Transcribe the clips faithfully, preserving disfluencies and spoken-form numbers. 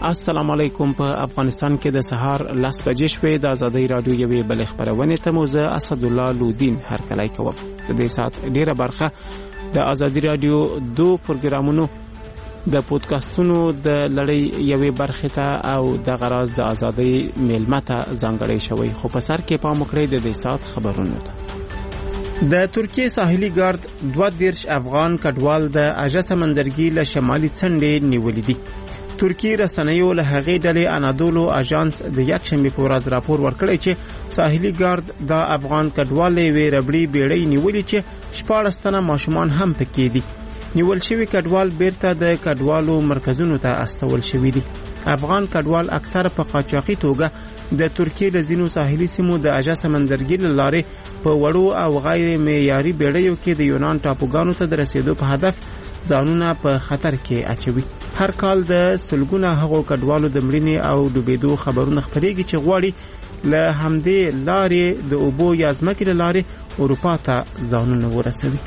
السلام علیکم. په افغانستان کې د سهار لس بجې شوې د ازادۍ رادیو یوې بلې خبرونې ته مو زه اسدالله لودین هرکلی کوم. د دې ساعت ډیره برخه د ازادۍ رادیو دو پروګرامونو د پودکاسټونو د لړۍ یوې برخې ته او د غراز د ازادۍ میلمه ته ځانګړی شوی. خو په سر کې پام وکړئ د دې ساعت خبرونو ته. د ترکیه ساحلي ګارد دوه دیرش افغان کډوال د اژه سمندرګي له شمالي څنډې نیولې دي. ترکیه رسنیو له هغې ډلې انادولو اژانس د یکشنبې په ورځ راپور ورکړی چې ساحلي ګارد د افغان کډوال یوې ربړي بیړۍ نیولې چې شپاړس تنه ماشومان هم پکې دي. نیول شوي کډوال بیرته د کډوالو مرکزونو ته استول شوي دي. افغان کډوال اکثر په قاچاقي توګه د ترکیه له ځینو ساحلي سیمو د اژه سمندرګي له لارې په وړو او غیر معیاري بیړیو کې د یونان ټاپوګانو ته د رسیدو په هدف ځانونه په خطر کې اچوي. هر کال د سلګونه هغو کډوالو د مړینې او ډوبېدو خبرونه خپرېږي چې غواړي له همدې لارې د اوبو یا ځمکې له لارې اروپا ته ځانونه ورسوي.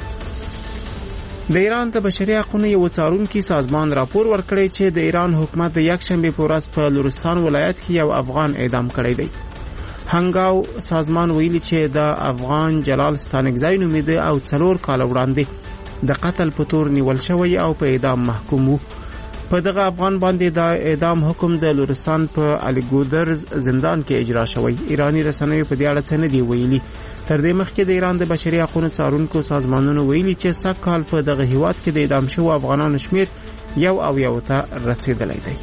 د ایران د بشري حقوقو یو څارونکي سازمان راپور ورکړی چې د ایران حکومت د یکشنبې په ورځ په لورستان ولایت کې یو افغان اعدام کړی دی. هنګاو سازمان ویلي چې د افغان جلال ستانکزی نومیده او څلور کال وړاندې د قتل په تور نیول شوی او په اعدام محکوم وو. په دغه افغان باندې د اعدام حکم د لورستان په الیګودرز زندان کې اجرا شوی. ایرانی رسنیو په دې اړه څه نه دی ویلي. تر دې مخکې د ایران د بشري حقوقو څارونکو سازمانونو ویلي چې سږ کال په دغه هیواد کې د اعدام شوو افغانانو شمیر یو او یو ته رسیدلی دی.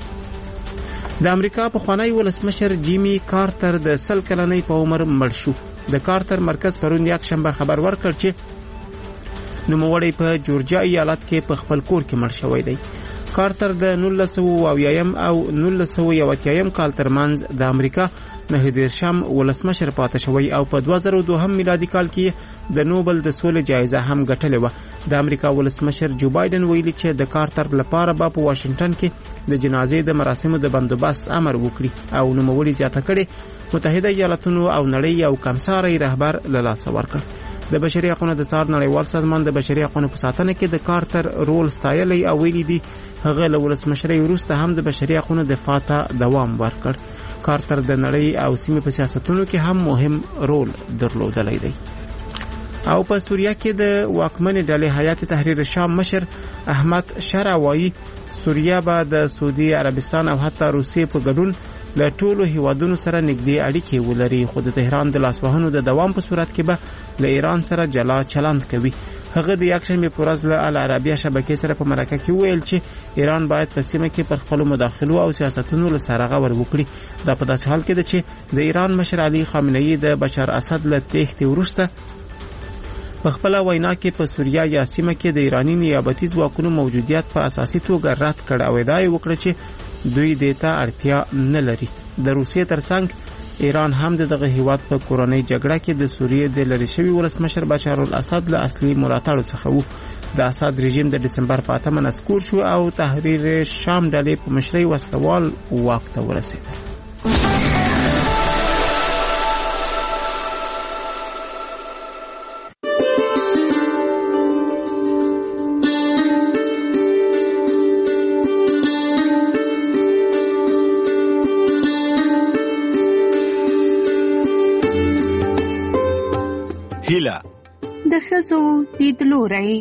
د امریکا پخوانی ولسمشر جیمی کارتر د سل کلنۍ په عمر مړ شو. د کارتر مرکز پرون یکشنبه خبر ورکړ چې نوموړی په جورجیا ایالت کې په خپل کور کې مړ شوی دی. کارتر د نولس سوه اویایم او نولس سوه یو اتیایم کال ترمنځ د امریکا نهه دیرشم ولسمشر پاتې شوی او په دوه زره دوهم میلادي کال کې د نوبل د سولې جایزه هم ګټلې وه. د امریکا ولسمشر جو بایدن ویلي چې د کارتر لپاره به په واشنگټن کې د جنازې د مراسمو د بندوبست امر وکړي او نوموړي زیاته کړي متحده ایالاتونو او نړۍ یو کمساری رهبر له لاسه ورکړ. د بشري حقوقو د څار نړیوال سازمان د بشري حقوقو په ساتنه کې د کارتر رول ستایلی او ویلي دي هغه له ولسمشرۍ وروسته هم د بشري حقوقو دفاع ته دوام ورکړ. کارتر د نړۍ او سیمې په سیاستونو کې هم مهم رول درلودلی دی. او په سوریه کې د واکمنې ډلې هیات تحریر شام مشر احمد شرع وایي سوریه به د سعودي عربستان او حتی روسیې په ګډون له ټولو هیوادونو سره نږدې اړیکې ولري، خو د تهران د لاسوهنو د دوام په صورت کې به له ایران سره جلا چلند کوي. هغه د یکشنبې په ورځ له العربیه شبکې سره په مرکه کې ویل چې ایران باید په سیمه کې پر خپلو مداخلو او سیاستونو له سرغه ور وکړي. دا په داسې حال کې ده چې د ایران مشر علي خامنه‌ای د بشار اسد له تېښتې وروسته په خپل وینا کې په سوریه یا سیمه کې د ایرانی نیابتي ځواکونو موجودیت په اساسي توګه رد کړ او ادعا یې وکړه چې دوی دیتا اړتیا نه لري. د روسیې ترڅنګ ایران هم دغه هیواد په کورنۍ جګړه کې د سوریې د لری شوی ولسمشر بشار الاسد له اصلي ملاتړو څخه وو. د اسد رژیم د دسمبر په اتمه نسکور شو او تحریر شام ډلې په مشرۍ وسلوال واک ته ورسېده. د ښځو لیدلوری.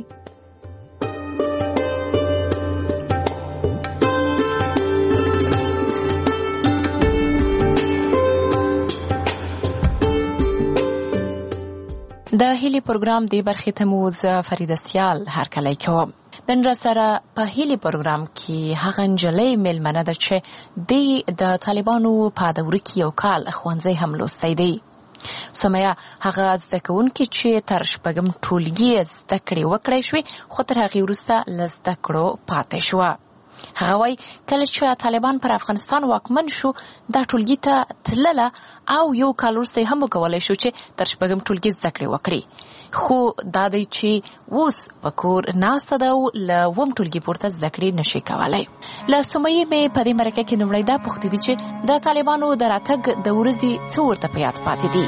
د هیلي پروګرام دی برخې ته مو زه فریده سیال هرکلی کوم. نن را سره په هیلي پروګرام کې هغه نجلۍ میلمنه ده چې د د طالبانو په دوره کې یو کال ښوونځی هم لوستی دی. سمیه هغه زده کوونکې چې تر شپږم ټولګي زده کړې وکړی شوې خو تر هغې وروسته له زده کړو پاتې شوه. هغه وایي کله چې طالبان پر افغانستان واکمن شو دا ټولګي ته تلله او یو کال وروسته هم وکولی شو چې تر شپږم ټولګي زده کړې وکړي. خو دا دی چې اوس په کور ناسته ده او له اووم ټولګي پورته زده کړې نشي کولی. له سمیې مې په دې مرکه کې لومړی دا پوښتې دي چې د طالبانو د راتګ د ورځې څه ورته په یاد پاتې دي.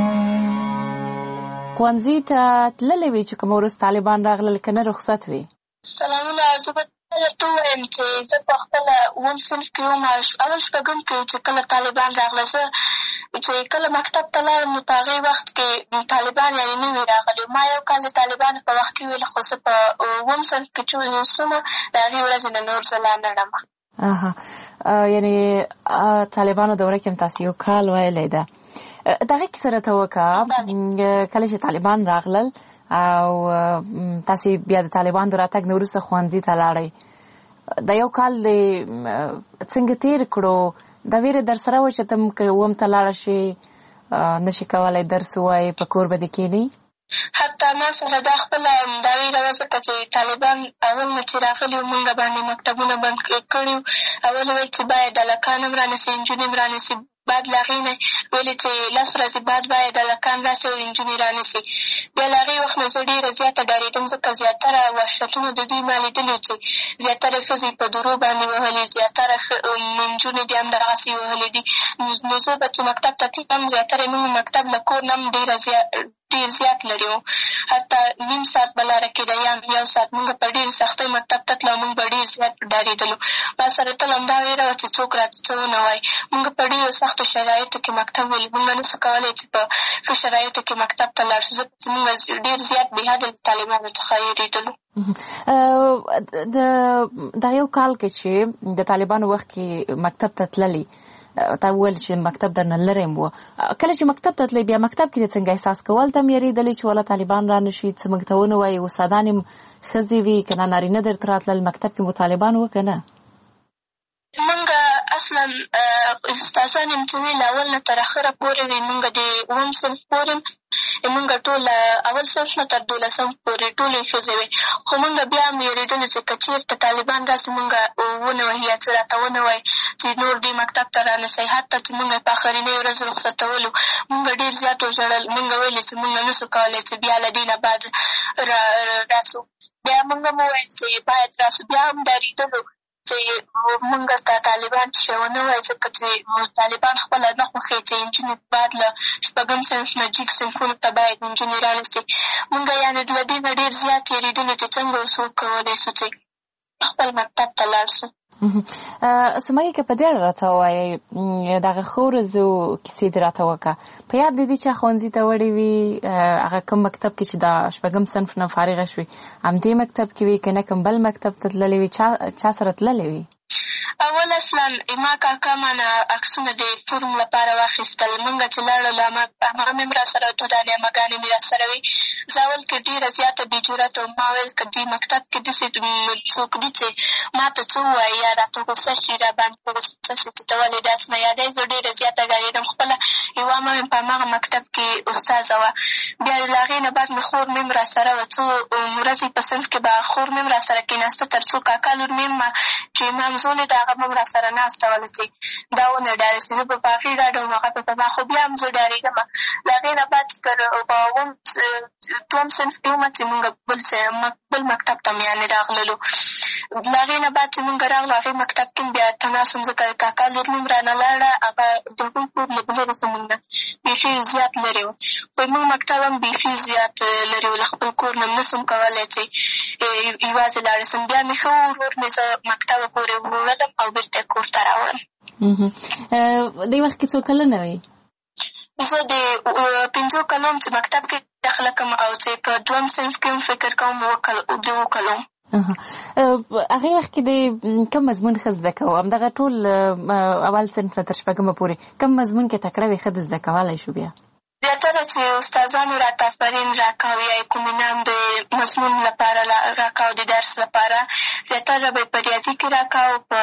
ښوونځي ته تللی وې چې کومه ورځ طالبان راغلل که نه رخصت وې؟ سلامونه. زه به درته ووایم چې زه په خپله اووم صنف کې وم، اول شپږم کې چې کله طالبان راغله. زه چې کله مکتب ته لاړم نو په هغې وخت کې طالبان یعنې نه وي راغلي. ما یو کال د طالبانو په وخت کې ویل، خو زه په اووم صنف کې چې اوسم د هغې ورځې نه نور زه لا نه ړم. اها یعنې طالبانو دوره کې هم تاسې یو کال ویلی ده. دغه کیسه راته وکړه، کله چې طالبان راغلل او تاسې بیا د طالبانو د راتګ نه وروسته ښوونځي ته لاړئ، د یو کال د څنګه تېر کړو؟ دا ویره در سره وه چې ته که اووم ته لاړه شې نشي کولی درس ووایې، په کور به دې کښېنې؟ حتی ما سره دا خپله دا ویره وه، ځکه چې طالبان اول نه چې راغلي وو مونږ باندې مکتبونه بند کړي وو. اول ویل چې باید هلکان هم رانیسي، نجونې هم رانیسي. بعد له هغې نه ویلې چې لس ورځې بعد باید هلکان راسي او نجونې رانیسي. بیا له هغې وخت نه زه ډېره زیاته ډارېدم، ځکه زیاتره وحشتونه د دوی ما لیدلي چې زیاتره ښځې په درو باندې وهلې، زیاتره نجونې دې هم دغسې وهلې دي. نو زه به چې مکتب ته تلم، زیاتره موږ مکتب له کور نه هم ډېره زیات ډېر زیات لرې وو، حتی نیم ساعت به لاره کېده یا یو ساعت. موږ په ډېرې سختۍ مکتب ته تلو، موږ به ډېر زیات ډارېدلو. ما سره تل همدا ویره وه چې څوک راته څه ونه وایي. موږ په ډېرو سختو شرایطو کې مکتب ولې موږ نه شو کولی چې په ښه شرایطو کې مکتب ته لاړ شو، ځکه چې موږ ډېر زیات بېحده د طالبانو څخه وېرېدلو. د دغه یو کال کې چې د طالبانو وخت کې مکتب ته تللي، تا وویل چې مکتب درنه لرې م وه، کله چې مکتب ته تللی بیا مکتب کې دې څنګه احساس کول؟ ته م یېرېدلې چې والا طالبان را نه شي، څه موږ ته ونه وایي؟ استادان یې ښځې وي که نه نارینه درته راتلل؟ مکتب کې مو طالبان وه که نه؟ موږ اصلا استادان یم څه ویل اول نه تر اخره پورې وي. موږ د اووم صنف پورې موږ ټول اول صنف نه تر دولسم پورې ټولې ښځې وې، خو موږ بیا هم وېرېدلو چې که چېرته طالبان راسي موږ ونه وهي یا څه راته ونه وایي چې نور دې مکتب ته را نسئ. حتی چې موږ په آخرنۍ ورځ رخصتولو موږ ډېر زیات وژړل. موږ ویلې چې موږ نه سو کولی چې بیا له دې نه بعد راسو. بیا موږ هم وویل چې باید راسو. بیا هم ډارېدلو چې موږ ته طالبان چې ونه وایي، ځکه چې طالبان خپله نه خوښوي چې نجونې بعد له شپږم صنف نه جګ صنفونو ته باید نجونې رانیسي. موږ یعنې له دې نه ډېر زیات وېرېدلو چې څنګه اوس وکولی سو چې خپل مکتب ته لاړ سو. سمیه که په دې اړه راته ووایئ، دغه ښو ورځو کیسې دې راته وکړه. په یاد دې دي چې ښوونځي ته وړې وي، هغه کوم مکتب کې چې د شپږم صنف نه فارغه شوې همدې مکتب کې وي که نه کوم بل مکتب ته تللې وي؟ چا سره تللې وي؟ اول اصلا ما کاکا مانه عکسونه د فورم لپاره واخیستل. موږ چې لاړلو همغه مې هم را سره دودانې امهګانې مې را سره وي. زه اول کې ډېره زیاته بې جرته وم. ما ویل که دې مکتب کې داسې څوک دي چې ما ته څه ووایي یا راته غوسه شي، را باندې په غوسه شي چې ته ولې داسې نه یادوې. زه ډېره زیاته ډارېدم. خپله یوه مه مې په هماغه مکتب کې استاذه وه. بیا له هغې نه بعد مې خور مې هم را سره وه. څو ورځې په صنف کې به خور مې هم را سره کېناسته، تر څو کاکا لور مې هم چې مامزولې د هغه به هم را سره ناسته وله چې دا ونه ډارې شي. زه به په هغې ډاډه وم، هغه به په ما. خو بیا هم زه ډارېدم. له هغې نه بعد تر په اووم دوم صنف کې ومه چې مونږ بل بل مکتب ته مې یعنې راغللو. له هغې نه بعد چې مونږ راغلو هغې مکتب کې بیا تناس وم، ځکه کاکا لور مې هم رانه لاړه. هغه د هغوی کور لږ لرې زمونږ نه بیخي زیات لرې و. خو زمونږ مکتب هم بیخي زیات لرې و. له خپل کور نه نه سم کولی چې یوازې لاړه سم. بیا مې ښه ورور مې زه مکتبه پورې وړلم او بېرته یې کور ته راوړم. دې وخت کې څو کلنه وې؟ زه د پنځو کلو چې مکتب کې داخله کړم او چې په دوم صنف کې هم فکر کوم د اوو کلو. هغې وخت کې د کوم مضمون ښه زده کوو؟ همدغه ټول اول صنف نه تر شپږمه پورې کوم مضمون کې تکړه وې ښه د زده کولی شو؟ بیا زیاتره چې استادانو راته آفرین راکاو یا کوم انعام د مضمون لپاره راکاو، د درس لپاره زیاتره به په ریاضي کې راکاو، په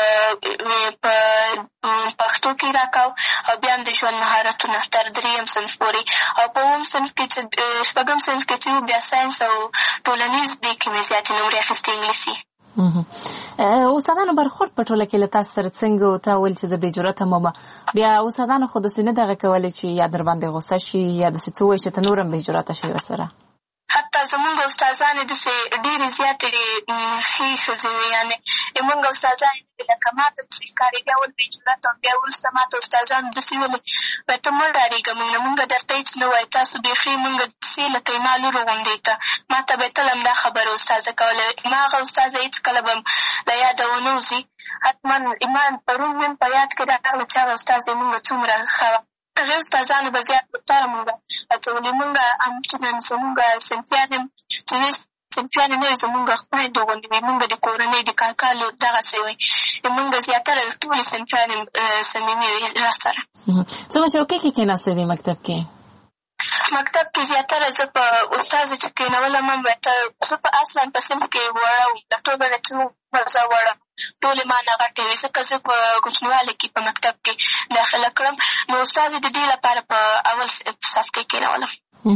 پښتو کې راکاو، او بیا هم د ژوند مهارتونه تر درېیم صنف پورې. او په اووم صنف کې چې شپږم صنف کې چې بیا ساینس او ټولنیز دې کې مې زیاتې نمرې اخیستې، انګلیسي. استادانو برخورد په ټوله کې له تاسو سره څنګه و؟ تا ویل چې زه بې جرته یم، بیا استادانو خو داسې نه دغه کولی چې یا در باندې غوسه شي یا داسې څه ووایي چې ته نور هم بې جرته شي ورسره؟ حتی زمونږ استادانې داسې ډېرې زیاتې ښې ښځې وې، یعنې زمونږ استادانې لکه ما ته داسې ښکارېدې اول بې جرأته وم، بیا وروسته ما ته استادانو داسې ویلې وایي ته مه ډارېږه، موږ نه مونږ درته هېڅ نه وایو، تاسو بیخي مونږ داسې لکه زما لورو غوندې ته. ما ته به یې تل همدا خبره استاذه کوله. ما هغه استاذه هېڅکله به له یاده ونه وځي. حتما ما پرون مې په یاد کې راغله چې هغه استاد زمونږ څومره ښه وه. هغې استادانو به زیات بهتره مونږ هڅولې. مونږ همچنان زمونږ صنفیان هم چې وې صنفیانې نه وې زمونږ خویندو غوندې وې، مونږ د کورنۍ د کاکا لور دغسې وې. مونږ زیاتره ټولې صنفیانې صمیمي وې را سره. څومره چوکۍ کې کېناستې دې مکتب کې؟ مکتب کې زیاتره زه په استازه چې کېنولم هم زه په اصلا په صنف کې وړه وم، د ټولو نه چې زه وړه ټولې ما نه غټې وې، ځکه زه په کوچنیوالي کې په مکتب کې داخله کړم. نو استازې د دې لپاره په اول صف کې کېنولم.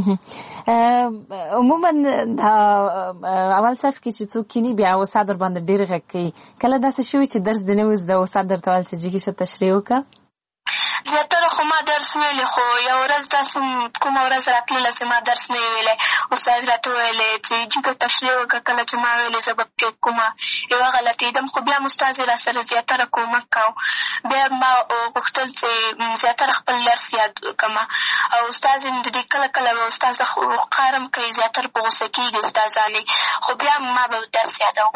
عموما دا اول صف کې چې څوک کینی بیا استاد در باندې ډېر غږ کوي. کله داسې شوي چې درس دې نه وي زده استاد درته ویل چې جګې شه تشریح وکړه؟ زیاتره خو ما درس ویلی، خو یو ورځ داسې کومه ورځ راتلله چې ما درس نه وي ویلی، استاد راته ویلی چې جګه تشریح وکړه. کله چې ما ویلې زه به پکې کومه یوه غلطېدم، خو بیا م استاد یې را سره زیاتره کومک کوو. بیا ما غوښتل چې زیاتره خپل درس یاد کړمه، او استاد یې د دې کله کله به استاذه قهر هم کوي، زیاتره په غوسه کېږي استادانې، خو بیا ما به درس یادوم.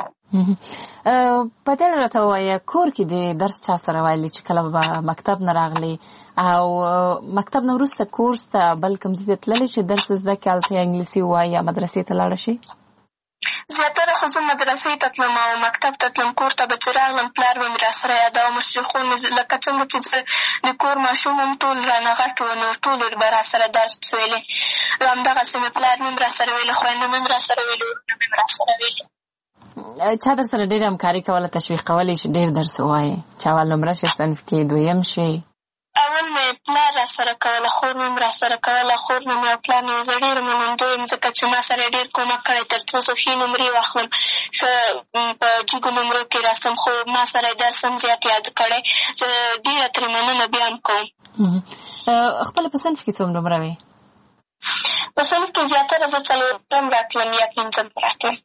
په دې راته ووایه کور کې د درس چا سره ویلي چې کله به مکتب نه راغلی او مکتب نه وروسته کورس ته بل کوم ځای ته تللی چې درس زده کړې هلته انګلیسي ووایي یا مدرسې ته لاړه شي؟ زیاتره خو زه مدرسې ته تلم او مکتب ته تلم. کور ته به چې راغلم پلار به مې را سره یادوه، مشرخون لکه څنګه چې زه د کور ماشوم هم ټول رانه غټ وو، نو ټولو به را سره درس ویلې. همدغسې مې پلار مې هم را سره ویلې، خویندو مې هم را سره ویلې، ورونه مې هم را سره ویلې. چا در سره ډېره همکاري کوله، تشویق کولی چې ډېر درس ووایې؟ چې اول نمره شي صنف کې دویم شي؟ اول مې پلار را سره کوله، خور مې هم را سره کوله. خور مې او پلار مې زه ډېره منندوی یم، ځکه چې ما سره ډېر کومک کړی تر څو زه ښې نمرې واخلم، ښه په جګو نمرو کې راسم. خو ما سره یې درس هم زیات یاد کړی. زه ډېره ترې مننه بیا هم کوم. خپله په صنف کې څوم نمره وې؟ په صنف کې زیاتره زه څلورم راتلم یا پنځم راتلم.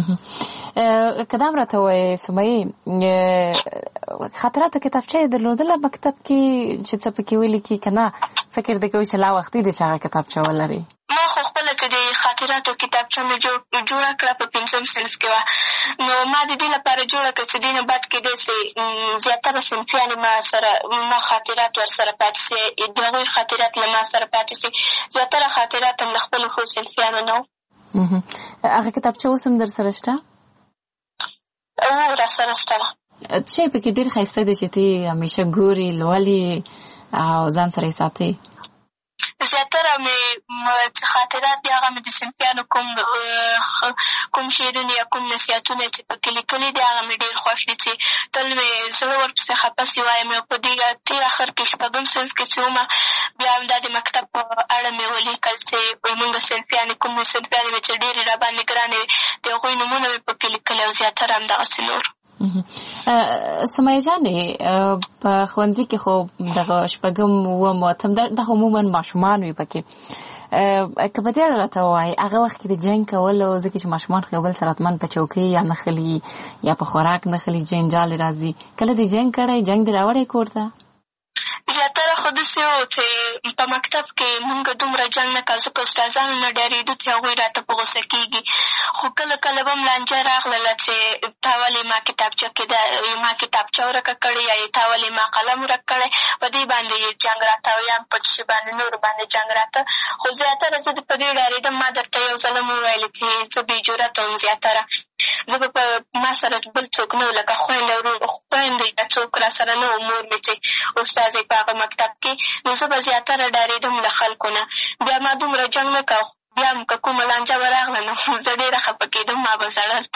که دا هم راته ووایې سمیې، خاطراتو کتابچه یې درلودله مکتب کې چې څه پکې ولیکي که نه فکر دې کوي چې لا وختي دی چې هغه کتابچه ولري؟ ما خو خپله چې د خاطراتو کتابچه مې جوړه کړه په پنځم صنف کې وه، نو ما د دې لپاره جوړه کړه چې دې نه بعد کې داسې زیاتره صنفیانې ما سره ما خاطرات ورسره پاتې سي، د هغوی خاطرات له ما سره پاتې سي. زیاتره خاطرات هم له خپلو ښو صنفیانو نه وو. هغه کتابچه اوس هم در سره شته؟ او را سره شته. څه شی پکې ډېر ښایسته دی چې ته همیشه ګورې، لولې او ځان سره یې ساتې؟ زیاتره مې خاطرات دي هغه مې د صنفیانو کوم کوم شعرونه یا کوم نصیحتونه چې پکې لیکلي دي هغه مې ډېر خوښ دي، چې تل مې زړه ورپسې خفه سي وایم. په دې تېر اخر کې شپږم صنف کې چې ومه بیا هم دا د مکتب په اړه مې ولیکل چې زمونږ صنفیانې کوم صنفیانې مې چې ډېرې را باندې ګرانې وې د هغوی نومونه مې پکې لیکلي او زیاتره همدغسې نور. سمیه جانې په ښوونځي کې خو دغه شپږم اووم اتم دغه عموما ماشومان وي پکې، که په دې اړه راته ووایې هغه وخت کې د جنګ کولو، ځکه چې ماشومان خو یو بل سره حتما په چوکۍ یا نښلي یا په خوراک نښلي، جنجال راځي، کله دې جنګ کړی؟ جنګ دې راوړی کور ته؟ زیاتره خو داسې وو چې په مکتب کې مونږ دومره جنګ نه کوو، ځکه استادانو نه ډارېدو چې هغوی راته په غوسه کېږي. خو کله کله به م لانجه راغلله چې تا ولې ما کتابچه کې ما کتابچه ورکه کړې یا تا ولې ما قلم ورک کړی، په دې باندې جنګ راته او یا په شي باندې نورو باندې جنګ راته. خو زیاتره زه په دې ډارېدم. ما درته یو ځل هم وویلې چې زه بې جرأته وم. زیاتره زه به په ما سره بل څوک نه و، لکه خویندې خویندې یا څوک را سره نه و، مور مې چې استاد په هغه مکتب کې، نو زه به زیاتره ډارېدم له خلکو نه. بیا ما دومره جنګ نه کوه، بیا هم که کومه لانجه به راغله نو زه ډېره خفه کېدم، ما به ژړل.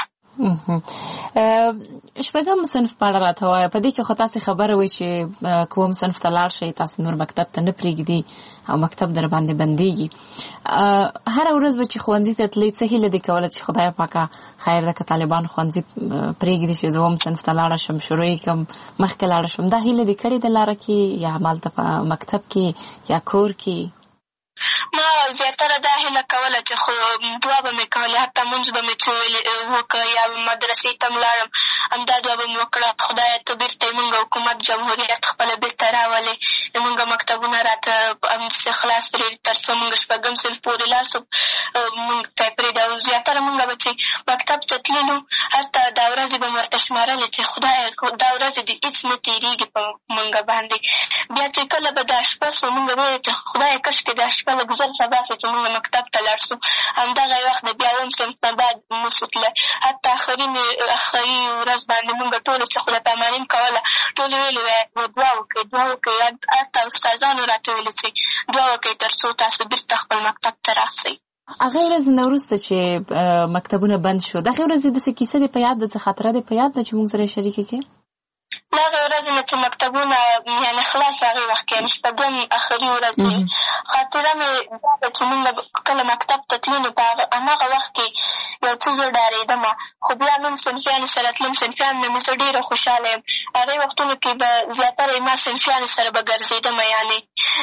شپږم صنف په اړه راته وایه. په دې کې خو تاسې خبره وایي چې کوم صنف ته لاړ شئ تاسې نور مکتب ته نه پرېږدي او مکتب در باندې بندېږي. هره ورځ به چې ښوونځي ته تلئ څه هیله دې کوله چې خدای پاکه خیر ده که طالبان ښوونځي پرېږدي چې زه اووم صنف ته لاړه شم، شروع یې کړم، مخکې لاړه شم، دا هیله دې کړې ده لاره کې یا همالته په مکتب کې یا کور کې؟ ما او زیاتره دا هیله کوله چې خو دعا به مې کولې، حتی مونځ به مې څه وکړه یا مدرسې ته م لاړم، همدا دعا به مې وکړه، خدایه ته بېرته یې مونږ حکومت جمهوریت خپله بېرته راولې، مونږ مکتبونه راته همداسې خلاص پرېږدي تر څو مونږ شپږم صنف پورې لاړ شو، مونږ ته یې پرېږدي. او زیاتره مونږ به چې مکتب ته تللو هلته دا ورځې به مې ورته شمارلې چې خدایه دا ورځې دې هېڅ نه تېرېږي په مونږ باندې. بیا چې کله به دا شپه سو مونږ به ویل چې خدایه کاشکې دا شپه لږ زر سبا سو چې مونږ مکتب ته لاړ سو. همدغه یې وخت د بیا اووم صنف نه بعد نه سو تللی، حتی آخري آخري ورځ باندې مونږ ټولو چې خدای پاماني م کوله ټولو ویلې وی دعا وکړئ دعا وکړئ، حتی استادانو راته ویلې چې دعا وکړئ تر څو تاسو بېرته خپل مکتب ته راسئ. هغې ورځې نه وروسته چې مکتبونه بند شو، د هغې ورځې داسې کیسه دې په یاد ده، څه خاطره دې په یاد ده چې موږ سره یې شریکه کړې؟ د هغې ورځې نه چې مکتبونه یعنې خلاص هغې وخت کې یعنې شپږم آخري ورځ وي، خاطره مې دا ده چې مونږ کله مکتب ته تلو نو په هماغه وخت کې یو څه زه ډارېدم، خو بیا نن صنفیانو سره تلم، صنفیانو نه مې زه ډېره خوشحاله یم. هغې وختونو کې به زیاتره ما صنفیانو سره به ګرځېدم، یعنې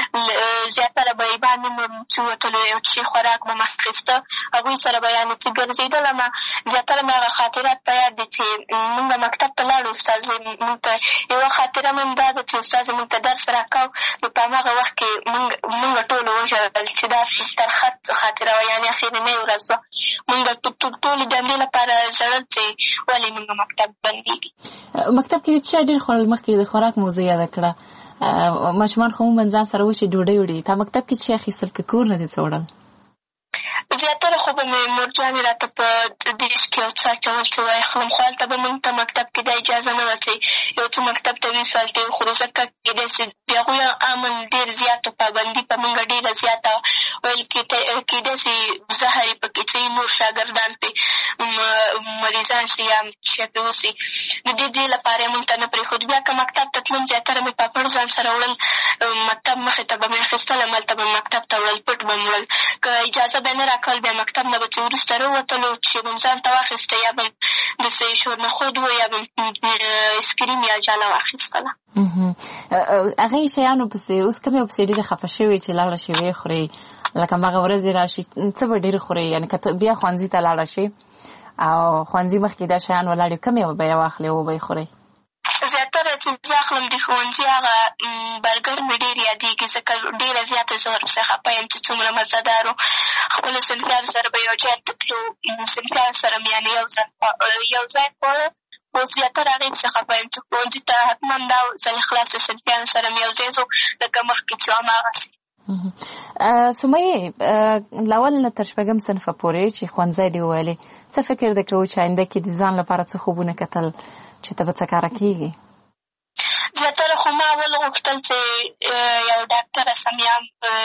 زیاتره به یې باندې مې چې وتلو یو څه خوراک به مې اخېسته، هغوی سره به یعنې چې ګرځېدلم. زیاتره مې هغه خاطرات په یاد دي چې مونږ مکتب ته لاړو، استاد مونږ ته یوه خاطره مې هم دا ده چې استاد مونږ ته درس راکاو، نو په هماغه وخت کې مونږ مونږ ټولو وژړل چې دا ترخه خاطره وه، یعنې اخرنۍ ورځ وه. مونږ ټولې د همدې لپاره ژړل چې ولې مونږ مکتب بندېږي. مکتب کې د چا ډېر خوړل؟ مخکې د خوراک موضوع یاده کړه، ماشومان خو عموماً ځان سره وشي ډوډۍ وړي، تا مکتب کې څه اخیستل که کور نه دې څه وړل؟ زیاتره خو به مې مورجانې راته په دیش کې یو څه اچول چې واخلم، خو هلته به مونږ ته مکتب کې دا اجازه نه وه چې یو څه مکتب ته ویسو هلته یې وخورو، ځکه کېدای سي د هغوی امن ډېر زیات پابندي په مونږ ډېره زیاته ویل کېدای سي زهر یې پکې څه نور شاګردان پرې مریضان شي یا څه پرې وسي، د دې دې لپاره یې مونږ ته نه پرېښود. بیا که مکتب ته تلم زیاتره مې پاپړ ځان سره وړل، مکتب مخې ته به مې اخېستلم، هلته به مې مکتب ته وړل، پټ به مې وړل، که اجازه به یې نه راکول بیا مکتب نه به چې وروسته راووتلو چې به م ځان ته واخېسته، یا به م داسې شورنخود و یا به م اسکریم یا جاله واخېستله. هغې شیانو پسې اوس کوم یو پسې ډېرې خفه شوې چې لاړه شي ویې خورې، لکه هماغه ورځ دې راشي څه به ډېر خورې، یعنې که بیا ښوونځي ته لاړه شي او ښوونځي مخکې دا شیان ولاړ وي، کوم یو به یې واخلې او به یې خورې؟ زیاتره چې زه اخلم د ښوونځي هغه برګر مې ډېر یادېږي، ځکه ډېره زیاته زه ورپسې خفه یم چې څومره مزهدار و. خپلو صنفیانو سره به یو ځای ته تلو، صنفیانو سره مې یعنې یو ځای یو ځای خواړه، خو زیاتره هغې پسې خفه یم چې ښوونځي ته حتما دا ځل خلاص د صنفیانو سره مې یو ځای ځو، لکه مخکې چې هماغسې. سمیې له اول نه تر شپږم صنفه پورې چې ښوونځی دې وویلې، څه فکر دې کوو چې آینده کې د ځان لپاره څه خوبونه کتل چې ته به څه کاره کېږي؟ زیاتره خو ما اول غوښتل چې یو ډاکټره سم یا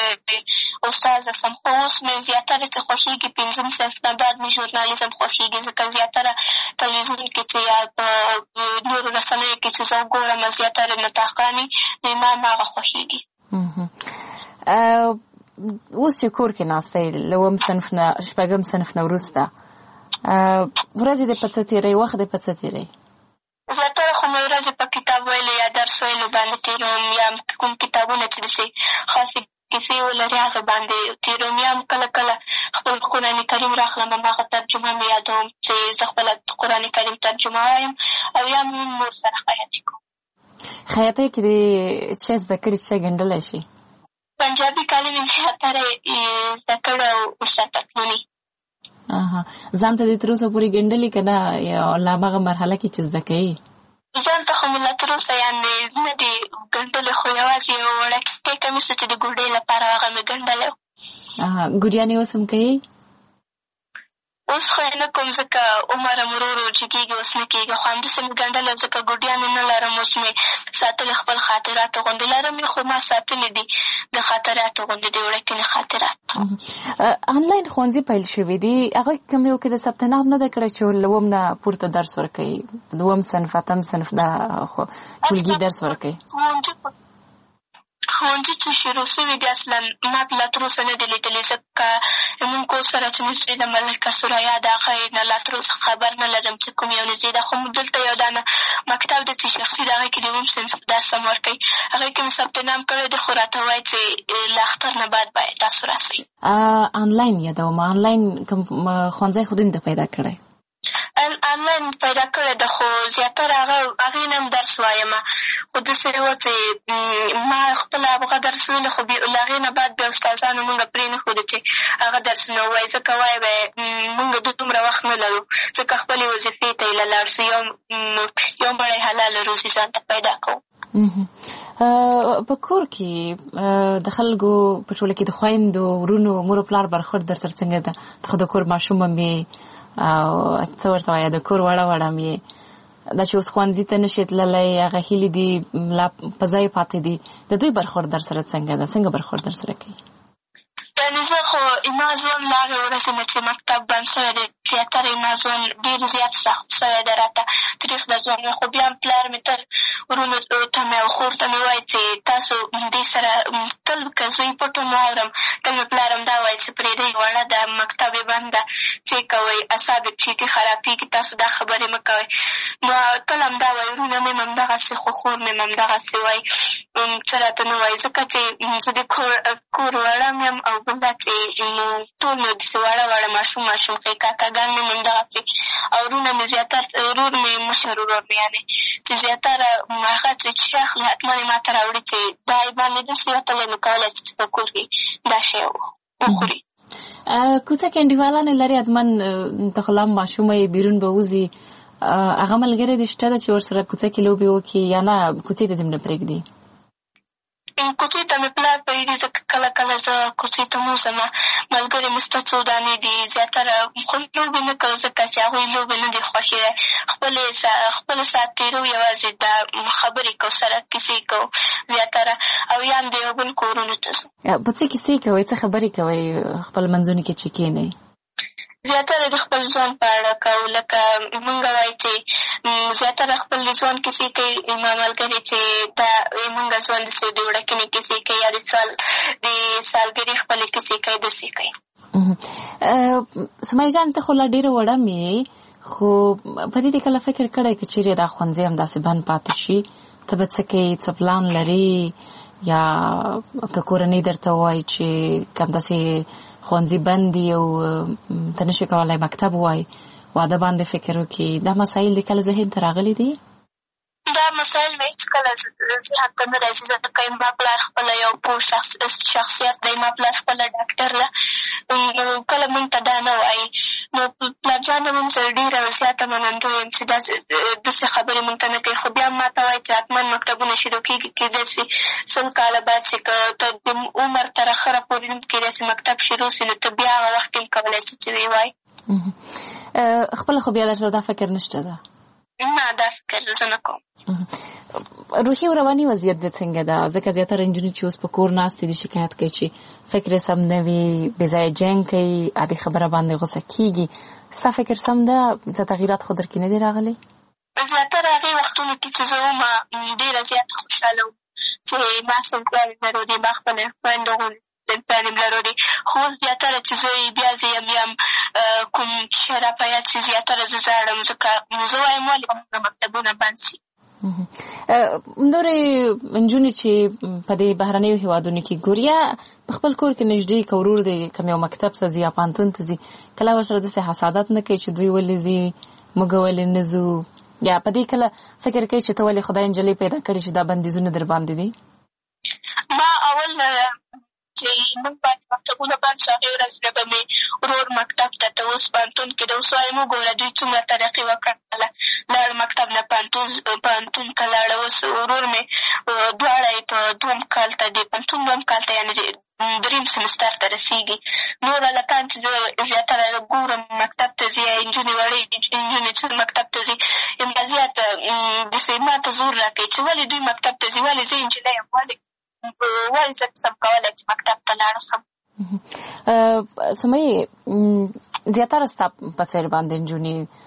استاذه سم، خو اوس مې زیاتره څه خوښېږي پنځم صنف نه بعد مې ژورنالیزم خوښېږي، ځکه زیاتره تلویزیون کې چې یا په نورو رسنیو کې چې زه وګورم زیاتره نطاقانې نو ما هماغه خوښېږي. اوس چې کور کې ناسته یې له اووم صنف نه شپږم صنف نه وروسته ورځې دې په څه تېروي، وخت دې په څه تېروي؟ زیاتره خو مې ورځې په کتاب ویلو یا درس ویلو باندې تېروم، یا کوم کتابونه چې داسې خاصې کیسې ولري هغه باندې تېروم، یا کله کله خپل قرآن کریم راخلم هماغه ترجمه مې یادوم چې زه خپله قرآن کریم ترجمه وایم، او یا مې مور سره خیاطي کوم. خیاطۍ کې دې څه زده کړي چې ګنډلی شي؟ پنجابي کالي مې زیاتره زده کړی او ورسره پتلونې. ځان ته دې تر اوسه پورې ګنډلي که نه، یا لا هماغه مرحله کې چې زده کوې؟ ځان ته خو مې لا تر اوسه یعنې نه دي ګنډلې، خو یوازې یو وړوکی کمیس چې د ګوډۍ لپاره هغه مې ګنډلی و. ګوډیانې اوس هم کوې؟ اوس خو یې نه کوم ځکه عمر هم ورو ورو جګېږي، اوس نه کېږي، خو همداسې مې ګنډلی ځکه ګوډیانې نه لرم، اوس مې ساتلې خپل خاطراتو غوندې لرم یې، خو ما ساتلې دي د خاطراتو غوندې د وړکینې خاطرات. آنلاین ښوونځي پیل شوي دي، هغوی کوم یو کې د ثبت نام نه ده کړی چې له اووم نه پورته درس ورکوي، دوم صنف اتم صنف دا ټولګي درس ورکوي؟ ښوونځي چې شروع شوي دي اصلا ما لا تر اوسه نه دي لیدلي، ځکه زموږ کور سره چې نږدې د ملکه سریا د هغه یې نه لا تر اوسه خبر نه لرم چې کوم یو نږدې ده. خو دلته یو دانه مکتب دی چې شخصي د هغې کې د اووم صنف درس هم ورکوي، هغې کې مې ثبت نام کړی دی، خو راته وایي چې له اختر نه بعد باید تاسو راسئ. آنلاین یادوم، آنلاین کوم ښوونځی خو دین ته پیدا کړی؟ آنلاین پیدا کړی ده، خو زیاتره هغه هغې نه هم درس وایم. خو داسې وه چې ما خپله هغه درس ویلو، خو له هغې نه بعد بیا استادانو مونږ پرې نه ښودو چې هغه درسونه ووایي، ځکه وایي به مونږ دومره وخت نه لرو، ځکه خپلې وظیفې ته یې له لاړ شو، یو یو مړی حلاله روزي ځان ته پیدا کوو. په کور کې د خلکو په ټوله کې د خویندو ورونو مور و پلار برخورد در سره څنګه ده؟ ته خو د کور ماشوم هم یې او څه ورته وایه د کور وړه وړه هم یې، دا چې اوس ښوونځي ته نشي تللی، هغه هیلې دي لا په ځای پاتې دي، د دوی برخورد در سره څنګه ده؟ څنګه برخورد در سره کوي؟ یعنې زه خو زما ژوند له هغې ورځې نه چې مکتب بند شوی دی زیاتره زما ژوند ډېر زیات سخت شوی دی، راته تریخ د ژوند مې. خو بیا هم پلار مې تل ورونو ته مې او خور ته مې وایي چې تاسو دې سره تل که زه یې پټ هم واورم، تل مې پلار هم دا وایي چې پرېږدئ وړه ده، مکتب یې بند ده، څه یې کوئ، اعصاب یې چیټي خرابېږي، تاسو دا خبرې مه کوئ. نو تل هم دا وایي، ورونه مې هم همدغسې، خو خور مې هم همدغسې وایي، څه راته نه وایي، ځکه چې زه د کور کور وړه م یم، او بل دا چې ټول نو داسې وړه وړه ماشوم ماشوم ښې کاکاګان مې هم همدغسې، او ورونه مې زیاتر ورور مې مشر ورور مې یعنې چې زیاتره هغه چې شی اخلي حتما یې ما ته راوړي چې دا یې باندې داسې وتلی، نو کولی چې په کور کې دا شی وخوري. کوڅه کې انډیوالانې لرې حتما، ته خو لا هم ماشومه یې، بیرون به وځي، هغه ملګری دې شته ده چې ورسره کوڅه کې لوبې وکړي، یا نه کوڅې ته دې هم نه پرېږدي؟ کوڅې ته مې پلار پرېږدي، ځکه کله کله زه کوڅې ته م وځم، ملګري مې شته څو دانې دي، زیاتره خو لوبې نه کوو، ځکه چې هغوی لوبې نه دي خوښې دی، خپلې خپل ساعت تېرو، یوازې دا خبرې کوو سره، کیسې کوو زیاتره، او یا هم د یو بل کورونو ته ځو. په څه کیسې کوئ؟ څه خبرې کوئ خپل منځونو کې چې کښېنئ؟ زیاتره د خپل ژوند په اړه کوو، لکه مونږ وایي چې زیاتره خپل د ژوند کیسې کوي، زما ملګري چې دا مونږ ژوند داسې د وړکینې کیسې کوي، یا د سال د سالګرې خپلې کیسې کوي، داسې کوي. سمیه جان، ته خو لا ډېره وړه مې، خو په دې دې کله فکر کړی که چېرې دا ښوونځی همداسې بند پاتې شي، ته به څه کوې؟ څه پلان لرې؟ یا که کورنۍ درته ووایي چې همداسې ښوونځي بند دي او ته نشي کولی مکتب ووایي، واده باندې فکر وکړي، دا مسایل دې کله ذهن ته راغلي دي؟ دا مسایل مې هېڅکله ذهن ته نه راځي، ځکه زما پلار خپله یو پوه شخصیت دی، زما پلار خپله ډاکټر ده، کله مونږ ته دا نه وایي. نو پلار جان هم زه ډېره زیاته منندوی یم چې داسې خبرې مونږ ته نه کوي، خو بیا هم ما ته وایي چې حتما مکتبونه شروع کېږي، کېدای شي سل کاله بعد چې که ته د عمر تر اخره پورې هم کېدای شي مکتب شروع شي، نو ته بیا هغه وخت کې هم کولی شي چې ویې وایي. خپله خو بیا درته دا فکر نشته ده؟ نه، دا فکر زه نه کوم. روحي او رواني وضعیت دې څنګه ده؟ ځکه زیاتره نجونې چې اوس په کور ناستې دي شکایت کوي چې فکر یې سم نه وي، بې ځایه جنګ کوي، عادي خبره باندې غوسه کېږي. ستا فکر سم ده؟ څه تغییرات خو در کې نه دي راغلي؟ زیاتره هغې وختونو کې چې زه وم ډېره زیاته خوشحاله وم چې ما صنفیانې لرلې، ما خپلې خویندو غوندې صنفیانې لرلې، خو اوس زیاتره چې زه بیا زه یم یم کوم شی را په یاد شي، زیاتره زه ژاړم، ځکه زه وایم ولې زموږ مکتبونه بند شي. نورې نجونې چې په دې بهرنیو هېوادونو کې ګوري، یا په خپل کور کې نږدې که ورور دی کوم یو مکتب ته ځي یا پوهنتون ته ځي، کله ورسره داسې حسادت نه کوي چې دوی ولې ځي موږ ولې نه ځو؟ یا په دې کله فکر کوي چې ته ولې خدای نجلۍ پیدا کړې چې دا بندیزونه در باندې دي؟ ما اول چې موږ باندې مکتبونه بند شو، هغې ورځ نه به مې ورور مکتب ته ته اوس پوهنتون کې ده، اوس وایم وګوره دوی څومره ترقي وکړله، لاړ مکتب نه پوهنتون ته لاړه، اوس ورور مې دواړه یې په دوم کال ته د پوهنتون دوم کال ته یعنې دریم سمستر ته رسېږي. نور هلکان چې زه زیاتره ګورم مکتب ته ځي، یا نجونې وړې نجونې چې مکتب ته ځي، همدا زیات داسې ما ته زور را کوي چې ولې دوی مکتب ته ځي، ولې زه نجلۍ یم، ولې ولې زه نشم کولی چې مکتب ته لاړ شم. سمیې زیاتره ستا په څېر باندې نجونې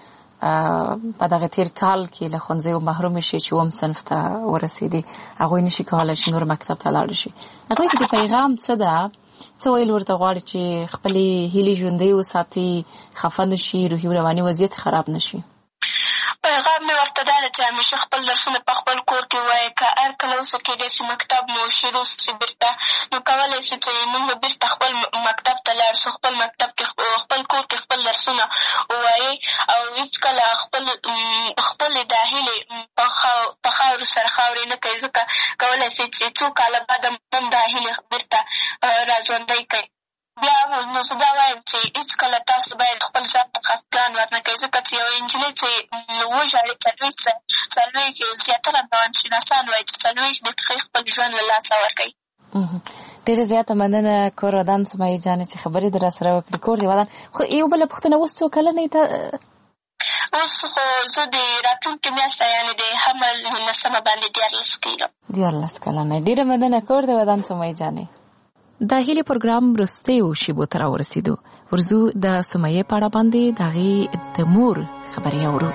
په دغه تیر کال کې له ښوونځیو محروم شي چې اووم صنف ته ورسېدي هغوی نشي کولی چې نور مکتب ته لاړ شي. هغوی ته د پیغام څه ده؟ څه ویل ورته غواړي چې خپلې هیلې ژوندۍ وساتي، خفه نه شي، روحي رواني وضعیت خراب نه شي؟ پیغام مې ورته دا ده چې همیشه خپل درسونه په خپل کور کې وایي. که هر کله وسه کېدی چې مکتب مو شروع شي بېرته، نو کولی شي چې موږ بېرته خپل مکتب ته لاړ شو، خپل مکتب کې خپل کور کې خپل درسونه ووایي او هېڅکله خپل خپلې دا هیلې په خاورو سره خاورې نه کوي، ځکه کولی شي چې څو کاله بعد هم دا هیلې بېرته راژوندۍ کوي. بیا نو زه دا وایم چې هېڅکله تاسو باید خپل ځان ته خفګان ورنه کوئ، ځکه چې یوه نجلۍ چې وژاړي څلوېښت څلوېښت یو زیاتره روانشناسان وایي چې څلوېښت دقیقې خپل ژوند له لاسه ورکوي. ډېره زیاته مننه کور ودان سمیه جانې چې خبرې در راسره وکړې. کور دې ودان. خو یو بله پوښتنه، اوس څو کلنۍ ته؟ اوس خو زه د راتلونکې میاشته یعنې د حمل نولسمه باندې دیارلس کېږم. دیارلس کلنۍ. ډېره مننه کور دې ودان سمیه جانې. د هیلې پروګرام وروستیو شیبو ته راورسېدو. ورځو د سمیې په اړه باندې د هغې د مور خبرې اورو.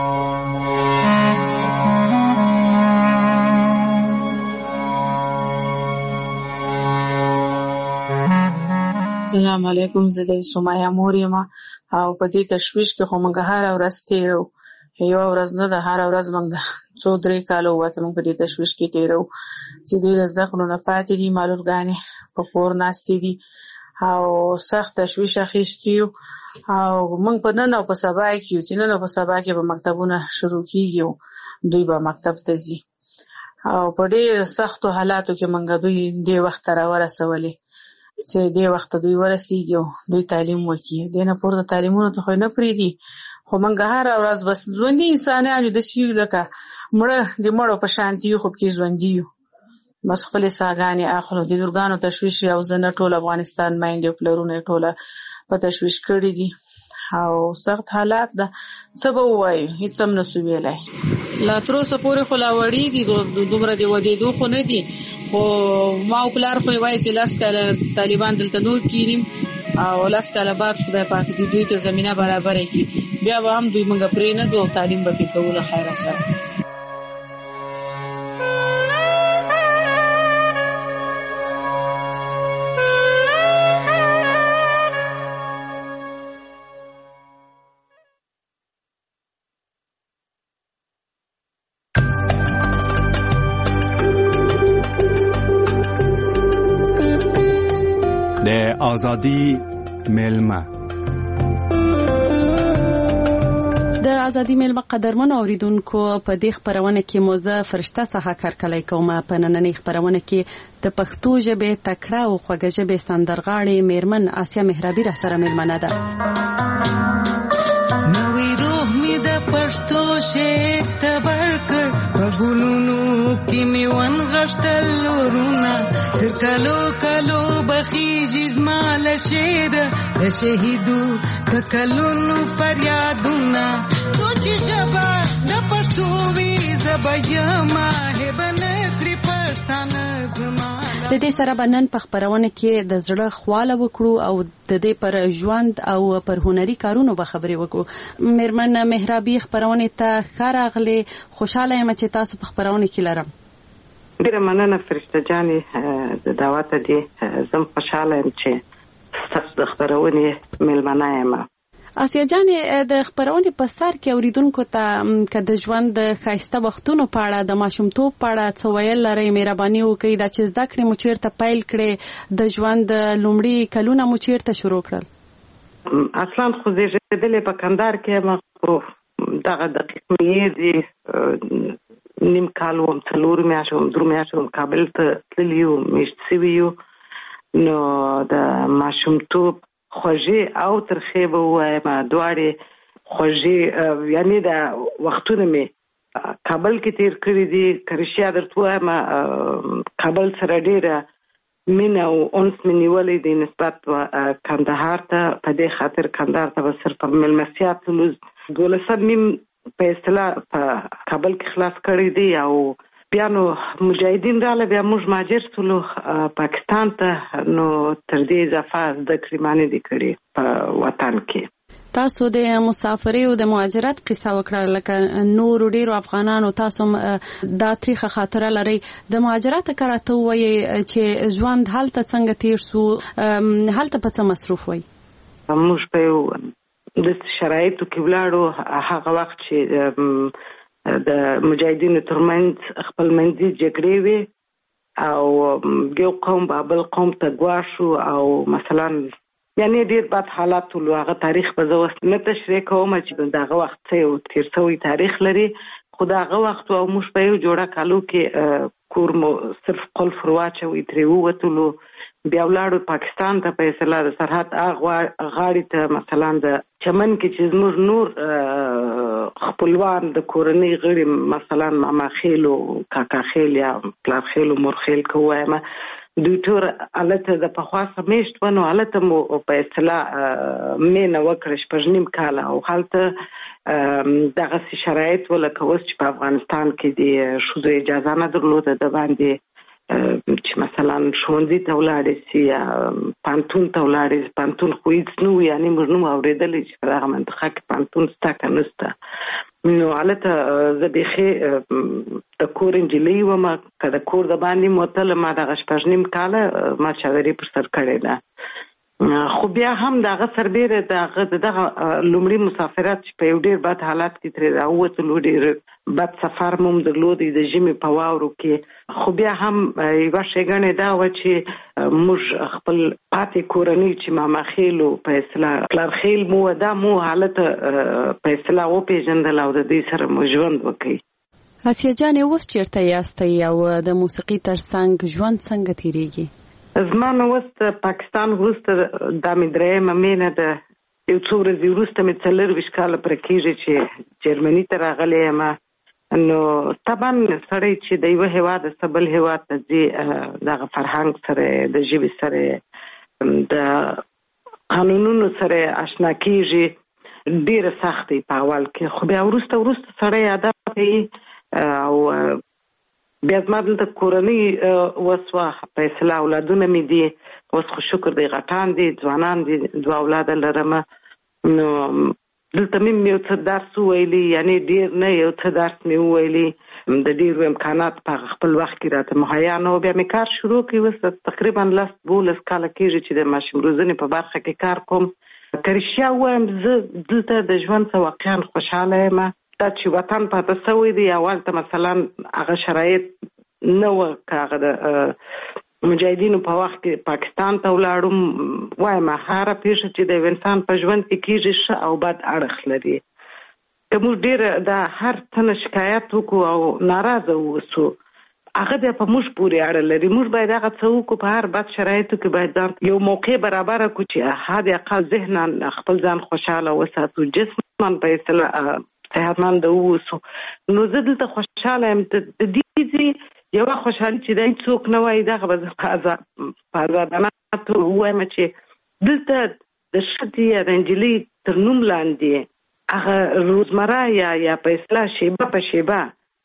السلام علیکم، زه د سمیه مور یم او په دې تشویش کې خو موږ هره ورځ تېرو. یوه ورځ نه ده، هره ورځ موږ د څو درې کاله ووتل موږ په دې تشویش کې تېرو چې دوی له زده کړو نه پاتې دي، معلولګانې په کور ناستې دي او سخت تشویش اخیستي یو. او موږ په نن او په سبا کې یو چې نن او په سبا کې به مکتبونه شروع کېږي او دوی به مکتب ته ځي او په ډېر سختو حالاتو کې موږ دوی دې وخت ته راورسولې چې دې وخت ته دوی ورسېږي او دوی تعلیم وکړي. دې نه پورته تعلیمونو ته خو نه پرېږدي، خو موږ هره ورځ بس ژوندي انسانان یو، داسې یو لکه مړه د مړو په شانتي یو، خو پکې ژوندي یو. بس خپلې ساګانې اخلو. د لورګانو تشویش او زه نه، ټول افغانستان میندې او پلرونه یې ټوله په تشویش کړي دي او سخت حالات ده. څه به ووایو، هېڅ هم نه سو ویلی. لا تر اوسه پورې خو لا وړي دي، دومره د ودېدو خو نه دي، خو ما او پلار خو یې وایي چې لس کاله طالبان دلته نور کینیم او لس کاله بعد خدای پاک دې دوی ته زمینه برابره کړي، بیا به هم دوی موږ پرې نه دو او تعلیم به پرې کوو له خیره سره. د آزادی میلمه د ازادي میلمه قدرمن اوریدونکو، په دې خبرونه کې موزه فرشته څخه کارکلای کومه. په نننۍ خبرونه کې د پښتو ژبې تکړه او خوږه ژبې سندرغاړې میرمن آسیا مهرابي را سره میلمنه ده. نوې روح می د پښتو شعر تبر کړ، په ګلونو کې می ون غشتل ورونه، تر کلو کلو بخیږي زما له شعر د شهیدو د کلونو فریادونه. تو چې ژبه د پښتو وي زه به یم هیبه نه کړي پښتانه زما. د دې سره به نن په خبرونه کې د زړه خواله وکړو او د دې پر ژوند او پر هنري کارونو به خبرې وکړو. میرمن مهرابي خبرونه ته ښه راغلې. خوشحاله یم چې تاسو په خبرونه کې لرم. ډېره مننه فرشته جانې د دعوت دې. زم خوشحاله یم چې ستاسو د خبرونې میلمنه یم. آسیا جانې د خبرونې په سر کې اوریدونکو ته که د ژوند د ښایسته وختونو په اړه، د ماشومتوب په اړه څه ویل لرئ، مهرباني وکړئ. دا چې زده کړې مو چېرته پیل کړې، د ژوند لومړي کلونه مو چېرته شروع کړل؟ اصلا خو زیږېدلې په کندهار کې یم، خو دغه دقیق مې دي نیم کال وم، څلور میاشتې وم، درې میاشتې وم کابل ته تللي یو، مېشت سوي یو. نو د ماشومتوب خوږې او ترخې به ووایم، دواړې خوږې، یعنې د وختونه مې کابل کې تېر کړي دي. که رښتیا درته ووایم کابل سره ډېره مینه او انس مې نیولی دی نسبت کندهار ته. په دې خاطر کندهار ته به صرف مېلمستیا تلو. دولسم میم په اصطلاح په کابل کې خلاص کړی دی او بیا نو مجاهدین راله، بیا موږ مهاجر شولو پاکستان ته. نو تر دې اضافه زده کړې ما نه دي کړې په وطن کې. تاسو د مسافرۍ او د مهاجرت قصه وکړه، لکه نور ډیرو افغانانو تاسو دا تاریخه خاطره لري. د مهاجرت کراته وایي چې ژوند هلته څنګه تیر سو، هلته په څه مصروف وای؟ موږ په د شرایطو کې ولاړو هغه وخت چې د مجاهدینو ترمنځ خپل منځي جګړې وي او یو قوم بل قوم ته ګواښو او مثلا یعنی ډیر بد حالات ول. هغه تاریخ په زوس نه تشریح کوم چې دغه وخت څه تیر شوی تاریخ لري، خو دغه وخت او موږ په یو جوړه کالو کې کور مو صرف قلف رواچوي ترې ووتلو، بیا ولاړو پاکستان ته په اصطلاح د سرحد غاړې ته مثلا د چمن کې چې زموږ نور خپلوان د کورنۍ غړي مثلا ماما خیل او کاکا خیل یا پلار خیل او مور خیل کوه دوی ټول الته د پخوا سمیشت ونه الته مو په اصطلاح مینه وکړه شپږ نیم کاله او حالته دغه شرایط ولکه اوس چې په افغانستان کې د شوزو اجازه نه درلوده د باندې چې مثلا ښوونځي ته ولاړې سي یا پانتون ته ولاړې سي. پانتون خو هیڅ نه و، یعنې موږ نه مو اورېدلی چې په دغه منطقه کې پانتون شته که نه شته. نو هلته زه بیخي د کور نجلۍ وم، که د کور د باندې موتله ما دغه شپږ نیم کاله ما چاودري پر سر کړې ده. خو بیا هم دغه سربیره دغه دغه لومړي مسافرت چې په یو ډېر بد حالت کې ترې راووتلو، ډېر بد سفر مو درلودی د ژمي په واورو کې. خو بیا هم یوه ښېګڼې دا وه چې موږ خپل پاتې کورنۍ چې ماما خیلو په اصطلاح پلار خیل مو دا مو حالت په اصطلاح وپېژندل او د دې سره مو ژوند وکړي. اسیا جانې اوس چېرته یاستئ او د موسیقي تر څنګ ژوند څنګه تېرېږي؟ زما نو اوس د پاکستان وروسته دا مې درېیمه مینه ده. یو څو ورځې وروسته مې څلرویشت کاله پوره کېږي چې جرمني ته راغلی یم. نو طبعا سړی چې د یوه هېواد څخه بل هېواد ته ځي دغه فرهنګ سره د ژبې سره د قانونونو سره اشنا کېږي، ډېره سخت دی په اول کې، خو بیا وروسته وروسته سړی عادت کوي او بیا زما دلته کورنۍ وسوه په اصطلاح اولادونه مې دي، اوس خو شکر دی غټان دي ځوانان دي، دوه اولاده لرم. نو دلته مې یو څه درس وویلي، یعنې ډېر نه یو څه درس مې وویلي، د ډېرو امکانات په خپل وخت کې راته مهیا نه و. بیا مې کار شروع کړی، اوس تقریبا لس دولس کاله کېږي چې د ماشوم روزنې په برخه کې کار کوم. که رښتیا ووایم زه دلته د ژوند څه واقعا خوشحاله یم. دا چې وطن پاته شوی دی اول ته مثلا هغه شرایط نه وه، که هغه د مجاهدینو په وخت کې پاکستان ته ولاړم، وایم هره پیښه چې د یو انسان په ژوند کې کېږي ښه او بد اړخ لري. که موږ ډېر دا هر څه نه شکایت وکړو او ناراضه واوسو، هغه بیا په موږ پورې اړه لري. موږ باید هغه څه وکړو په هر بد شرایطو کې باید ځان یو موقع برابره کړو چې حد اقل ذهنا خپل ځان خوشحاله وساتو، جسما په اصطلاح صحتمند اوسو. نو زه دلته خوشحاله یم. د دې ځای یوه خوشحالي چې دا هېڅوک نه وایي دغه به زه په ازادانه توګه ووایم چې دلته د ښځې یا د نجلۍ تر نوم لاندې هغه روزمره یا یا په اصطلاح شیبه په شیبه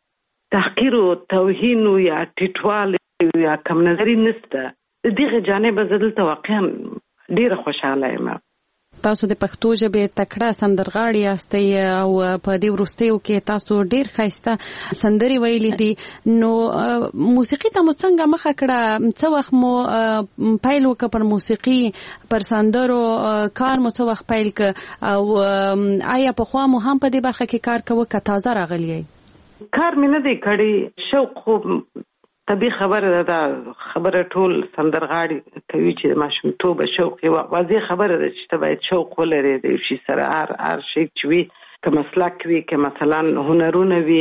تحقیر او توهین یا ټیټوالی یا کم نظري نشته. د دغه جانبه زه دلته واقعا ډېره خوشحاله یم. تاسو د پښتو ژبې تکړه سندرغاړي یاستئ او په دې وروستیو کې تاسو ډېر ښایسته سندرې ویلي دي. نو موسیقي ته مو څنګه مخه کړه؟ څه وخت مو پیل وکړ پر موسیقي، پر سندرو کار مو څه وخت پیل کړ او آیا پخوا مو هم په دې برخه کې کار کوه که تازه راغلی یئ؟ کار مې نه دی کړی، شوق خو طبیعي خبره ده. دا خبره ټول سندرغاړي کوي چې د ماشومتوبه شوق یوه واضح خبره ده چې ته باید شوق ولرې د یو شي سره، هر هر شی چې وي، که مسلک وي، که مثلا هنرونه وي،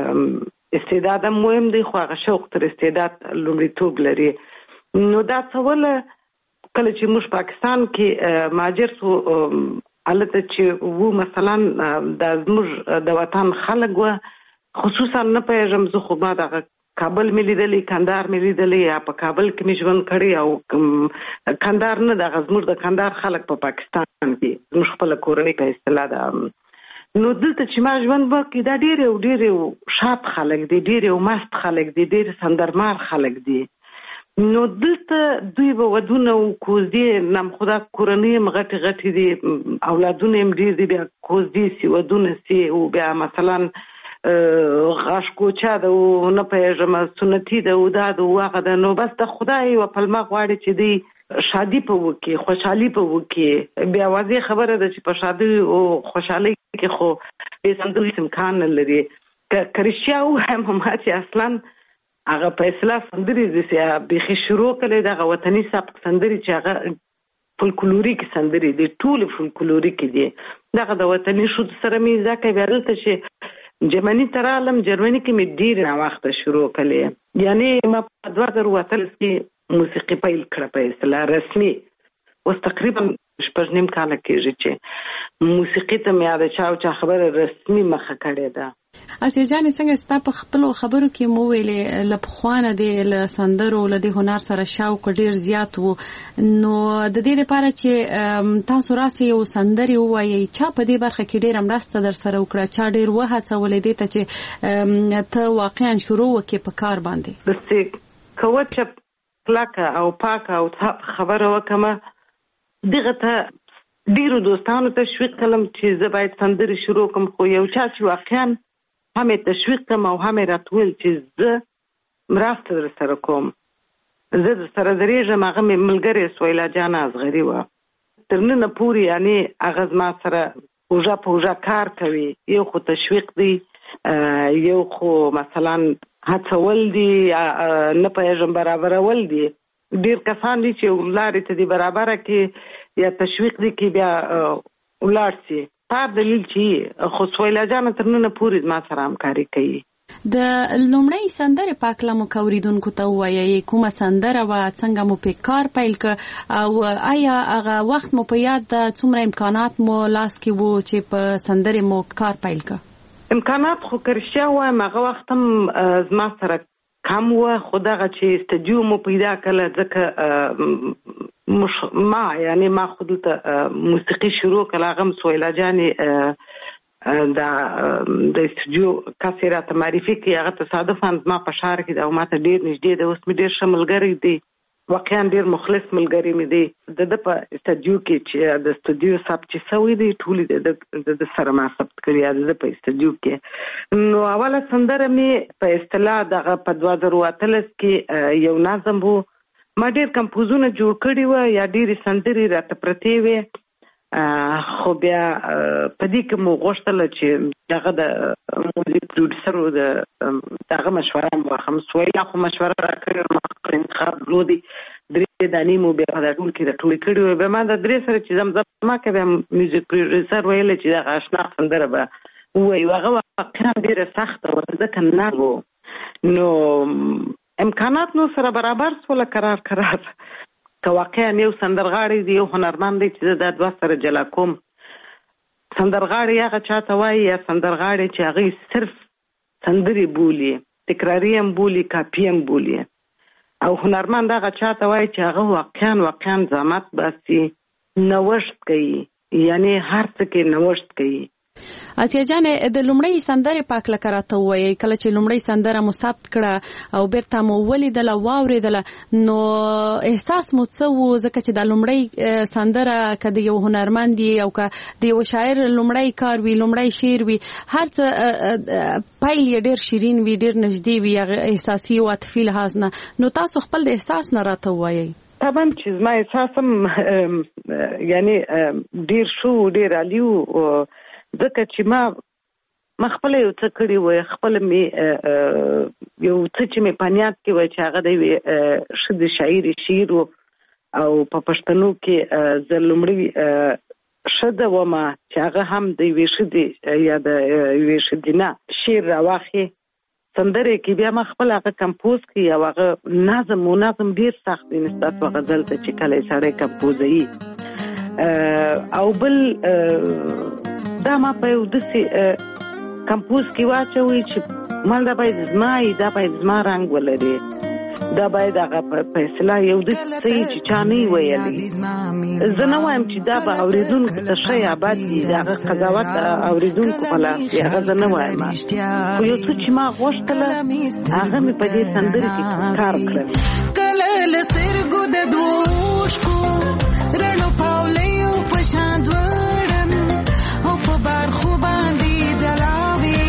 استعداد هم مهم دی، خو هغه شوق تر استعداد لومړیتوب لري. نو دا څه وله کله چې موږ پاکستان کې مهاجر سو، هلته چې وو مثلا دا زموږ د وطن خلک وه، خصوصا نه پوهېږم زه، خو ما دغه کابل مې لیدلی، کندهار مې لیدلی، یا په کابل کې مې ژوند کړی، او کندهار نه دغه زموږ د کندهار خلک په پاکستان کې زموږ خپله کورنۍ په اصطلاح ده. نو دلته چې ما ژوند وکړي دا ډېر یو ډېر یو شاد خلک دي، ډېر یو مست خلک دي، ډېر سندرمار خلک دي. نو دلته دوی به ودونه او کوزدې نام خدا کورنۍ مغټي غټي دي اولادونه هم ډېر دي بیا کوزدې سي ودونه سي او بیا مثلا غاښ کوچا ده او نه پېژنم سنتي ده او دا د واغه ده نو بس د خدای او پلمه غواړي چې دی شادي په وکي خوشحالي په وکي بیا واځي خبره ده چې په شادي او خوشحالي کې خو هیڅ اندل امکان نه لري کرشیا او هم چې اصلا هغه په اصلاح سندري د بيخي شروع کړي د وطني سبق سندري چې هغه فولکلوریک سندري دي ټول فولکلوریک دي دغه د وطني شو سره مې ځکه ورته چې جرمني تر عالم جرمني کې مې ډیر نه وخت شروع کړي یعنی ما په دوه زره وتل کې موسیقي پیل کړه په اصلاح رسمي اوس تقریبا شپږ نیم کال کېږي چې موسیقي ته مې یاد چاو چا خبره رسمي مخه کړې ده. اسیا جان څنګه ستا په خپل خبرو کې مو ویلې لپخوانه د سندرو له د هنر سره شوق ډیر زیات وو نو د دې لپاره چې تاسو راسي یو سندري وایي چا په دې برخه کې ډیر مرسته در سره وکړه چا ډیر وهڅولې دې ته چې ته واقعا شروع وکې په کار باندې بس کوچ پلاکه او پاکه او خبره وکمه دغه ته ډیرو دوستانو تشویق کړم چې زه باید سندري شروع کوم خو یو چا چې واقعا همې تشویق کوم او همې راتول چې زه مرسته در سره کوم زه در سره درېږم هغه مې ملګرې سویلا جان اصغري وه تر ننه پورې یعنی هغه زما سره اوږه په اوږه کار کوي یو خو تشویق دی یو خو مثلا هڅول دي نه پوهېږم برابرول دي ډېر کسان دي چې لارې ته دي برابره کې یا تشویق دي کې بیا ولاړ سي په دلیل چې خو سویلا جان تر ننه پورې ما سره همکاري کوي. د لومړی سندره پاکله مو کوریدونکو ته وایي کومه سندره و څنګه مو په کار پیل ک او آیا هغه وخت مو په یاد د څومره امکانات مو لاس کې وو چې په سندره مو کار پیل ک؟ امکانات خو کرشیا وایم هغه وخت هم زما سره کم و خو دغه چې استدیو مو پیدا کړل ځکه مش ما یعنی ما خود ته موسیقي شروع کړل هغه سویلا جانې دا د استدیو کاسه راته معرفي کې هغه تصادفاً ما په شهر کې دا ماته ډیر نږدې د اوس مې ډیر شملګری دی واقعا ډیر مخلص ملګری مې دی د په استدیو کې چې د استدیو ثبت چې سوي دی ټول د د سره ما ثبت کړی د په استدیو کې نو اوله سندره مې په اصطلاح دغه په دوه زره اتلس کې یو نظم وو ما ډیر کمپوزونه جوړ کړي و یا ډیر سندري راته پرتې وي خو بیا په دې کې مو غوښتل چې دغه د موزیک پروډوسر د دغه مشوره مو هم سویلا خو مشوره راکړه ما انتخاب لودي درې دانی مو بیا د ټول کې د ټول کړي به ما د درې سره چې زم ما کې میوزیک پروډوسر ویل چې دا آشنا سندره به وای هغه واقعا ډیره سخته و ځکه نه وو نو امکانات نو سره برابر سول قرار قرار که واقعا یو سندرغاړی دی یو هنرمند دی چې د دوه سره جلا کوم سندرغاړی هغه چاته وایي یا سندرغاړی چې هغه صرف سندري بولي تکراری هم بولي کاپي هم بولي او هنرمند هغه چاته وایي چې هغه واقعا واقعا زحمت باسي نوښت کوي یعنی هر څه کې نوښت کوي. اسیا جان د لومړی سندره پاکله کراته وایي کله چې لومړی سندره مو ثبت کړه او بیرته مو ولیدل او واوریدل نو احساس مو څه وو ځکه چې د لومړی سندره کده یو هنرمند او کده یو شاعر لومړی کار وی لومړی شعر وی هر څه پایل ډیر شیرین وی ډیر نږدې وی احساسي او عاطفي لحاظ نه نو تاسو خپل د احساس نه راته وایي طبعا چې ما احساسم یعنی ډیر شو ډیر علیو ځکه چې ما ما خپل یو څه کړي وای خپل می یو څه چې مې پنیات کې وای چې هغه د شد شاعر شعر او په پښتنو کې زلمړي شد و ما چې هغه هم د ویشدي یا د ویشدینا شعر راوخي سندره کې بیا ما خپل هغه کمپوز کړي او هغه نظم او نظم ډیر سخت دی نسبت غزل ته چې کله سره کمپوزي او بل دا ما په یو داسې کمپوز کې واچوي چې مال دا باید زمای دا باید زما رنګ ولري دا باید هغه په اصطلاح یو داسې چې چا نه ویلي زه نه وایم چې دا به اورېدونکو ته ښه یا بد دي د هغه قضاوت اورېدونکو په لاس دی هغه زه نه وایم خو یو څه چې ما غوښتله هغه مې په دې سندرې کې کار کړی کله لسترګو د دوشکو رڼو پاولیو په شان ځوړم او په برخو باندې ځلاوي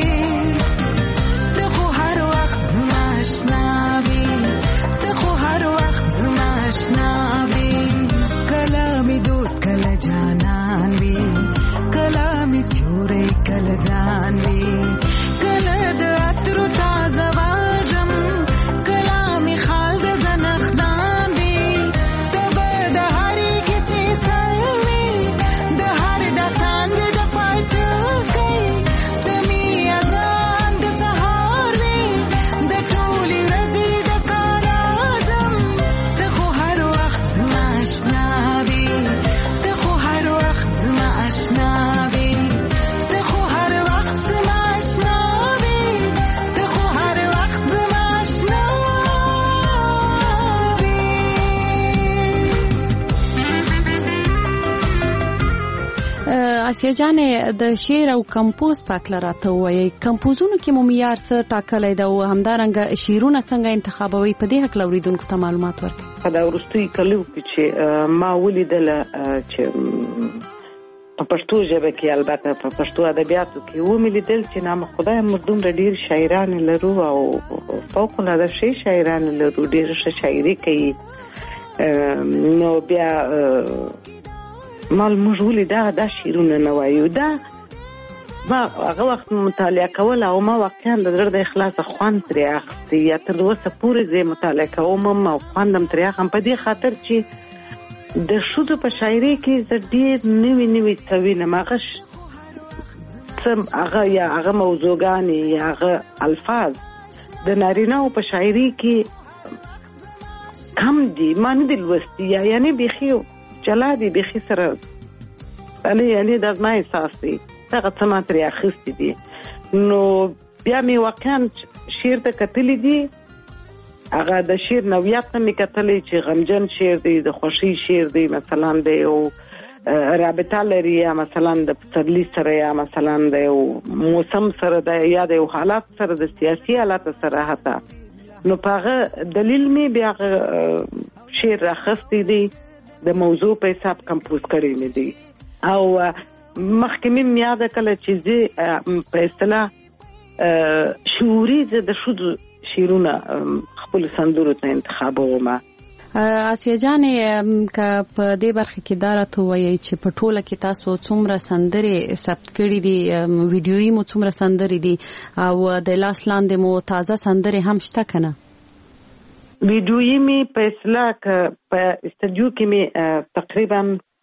ته خو هر وخت زما اشنا وي ته خو هر وخت زما اشنا وي کله می دوست کله جانان وي کله می سیوری کله ځان وي کله د عطرو تازه واژم کله می خال د زنخدان وي ته به د هرې کیسې سر وي د هر داستان وي د پای ټکی ته مې اذان د سهار وي د ټولې ورځې د کار اعظم ته خو هر وخت زما اشنا وي ته خو هر وخت زما اشنا وي ته خو هر وخت زما اشنا وي ته خو هر وخت زما اشنا وي. آسیا جانې د شعر او کمپوز په اړه راته وایي کمپوزونو کې مو معیار څه ټاکلی دی او همدارنګه شعرونه څنګه انتخابوي په دې هکله اورېدونکو ته معلومات ورکړئ. په دا وروستیو کلونو کې چې ما ولیدله چې په پښتو ژبه کې البته په پښتو ادبیاتو کې ومې لیدل چې نام خدای موږ دومره ډېر شاعران لرو او فوق العاده ښې شاعران لرو ډېر ښه شاعري کوي نو بیا مال موږ ولې دا دا شعرونه نه وایو دا ما هغه وخت مطالعه کوله او ما واقعا د زړه د اخلاصه خوند ترې اخیستی یا تر اوسه پورې زه مطالعه کوم او خوند هم ترې اخلم په دې خاطر چې د ښځو په شاعري کې زه ډېر نوي نوي څه وینم هغه هغه یا هغه موضوعګانې یا هغه الفاظ د نارینه‌و په شاعري کې کم دي ما نه دي لوستي یا یعنې بیخي جلا دي بیخي سره یعنې یعنې دا زما احساس دی هغه څه ما ترې اخیستي دي نو بیا مې واقعا شعر ته کتلي دي هغه د شعر نوعیت ته مې کتلی چې غمجن شعر دی د خوښۍ شعر دی مثلا د یو رابطه لري یا مثلا د پسرلي سره یا مثلا د یو موسم سره د یا د یو حالات سره د سیاسي حالات سره حتی نو په هغه دلیل مې بیا هغه شعر راخستی دی د موضوع په حساب کمپوز کړی مې دی او مخکې مې یاده کله چې زه په اصطلاح شعوري زه د ښځو شعرونه خپل سندرو ته انتخابوم. آسیا جانې که په دې برخه کې دا راته ووایئ چې په ټوله کې تاسو څومره سندرې ثبت کړي دي ویډیویي مو څومره سندرې دي او د لاس لاندې مو تازه سندرې هم شته که نه؟ ویډیویي مې په اصطلاح که په استودیو کې مې تقریبا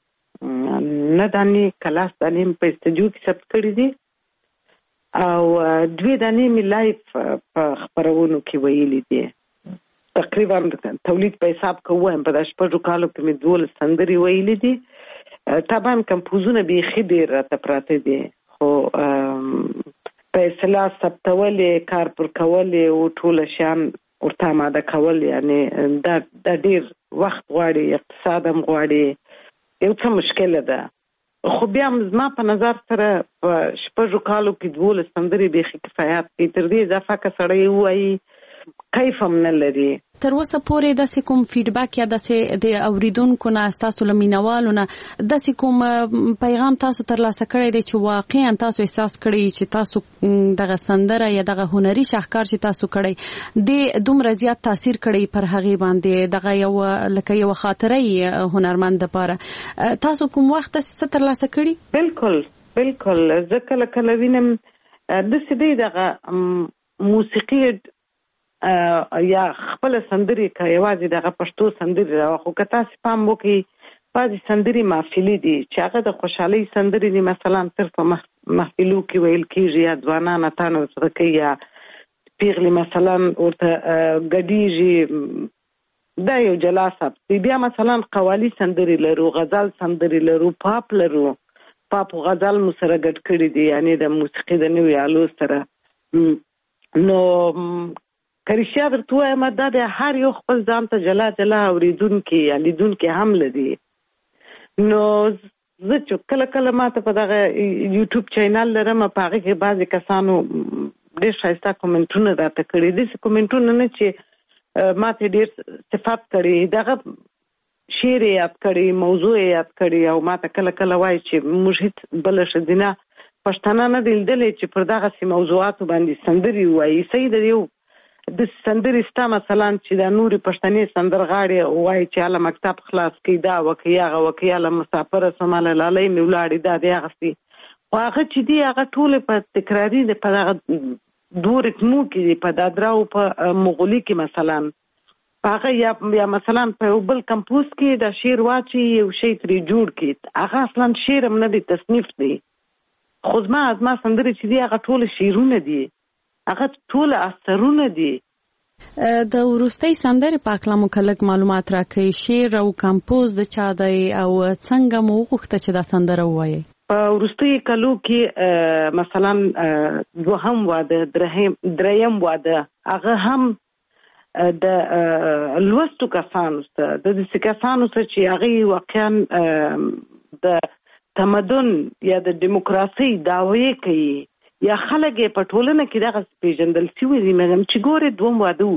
نه دانې کلاس دانې په استودیو کې ثبت کړي دي او دوی دانې مې لایف په خپرونو کې ویلي دي تقریبا تولید په حساب کې وایم په داش په کالو کې مې دولس سندرې ویلي دي طبعا کمپوزونه بیخي ډېر راته پراته دي خو په اصطلاح ثبتولې کار پر کولې او ټول شیان ورته آماده کول یعنی دا دا ډېر وخت غواړي اقتصاد هم غواړي یو څه مشکله ده خو بیا زما په نظر سره په شپږو کالو کې دولس سندرې بیخي کفایت کوي تر دې اضافه که سړی ووایي کیف هم نه لري. تر اوسه پورې داسې کوم فیډبک یا داسې د اوریدونکو نه ستاسو له مینوالو نه داسې کوم پیغام تاسو ترلاسه کړی دی چې واقعا تاسو احساس کړی چې تاسو دغه سندره یا دغه هنري شاهکار چې تاسو کړی د دومره زیات تاثیر کړی پر هغې باندې دغه یو لکه یو خاطره هنرمند دپاره تاسو کوم وخت څه ترلاسه کړي؟ بالکل بالکل زه کله کله وینم داسې دی دغه موسیقي یا خپل سندري که یوازې دغه پښتو سندري راوخو که تاسو پام وکړئ بعضې سندري محفلي دي چې هغه د خوشحالۍ سندري دي مثلا صرف په محفلو کې ویل کېږي یا ځوانان اتانو ورسره کوي یا پیغلې مثلا ورته ګډېږي دا یو جلا ثبت دی. بیا مثلا قوالي سندري لرو غزل سندري لرو پاپ لرو پاپ او غزل مو سره ګډ کړي دي یعنې د موسیقي د نوي آلو سره نو کریشیا درته وایم دا د هر یو خپل ځان ته جلا جلا اورېدونکي یا لیدونکي هم لري نو زه چې کله کله ماته په دغه یوټیوب چینل لرم په هغې کې بعضې کسانو ډېر ښایسته کومنټونه راته کړي داسې کومنټونه نه چې ما ته ډیر صفات کړي دغه شعر یاد کړي موضوع یاد کړي او ما ته کله کله وایي چې موږ هیڅ بل شدینه پښتانه نه دلدلې چې پر دغه سي موضوعات باندې سندري وایي سید یو د سندري ستا مثلا چې د نوري پښتني سندرغاړي وایي چې اله مکتب خلاص کړي دا وکیاغه وکیاله مسافر سماله لالې میولاړي دا دی هغه هغه چې دی هغه ټول په تکراری د په دغه دوه ریتمو کې په دادراو په مغولي کې مثلا هغه یا یا مثلا په بل کمپوز کې د شعر واچي یو شی ترې جوړ کړي هغه اصلا شعر هم نه دی تصنیف دی خو زما از ما سندري چې دی هغه ټول شعرونه دي هغه ټول اثرونه دي د ورستۍ سندرې په اړه مکلک معلومات راکړي شعر او کمپوز د چا دی او څنګه مو وغوښته چې دا سندره ووایي په وروستي کلو کې مثلا دوهم واده درهم دریم واده هغه هم د لوستو کسانو سره د دې کسانو سره چې هغه واقعا د تمدن یا د دیموکراسي دعوی کوي یا خلک په ټولنه کې دغه پیژندل شوی دي مګم چې ګوره دوم واده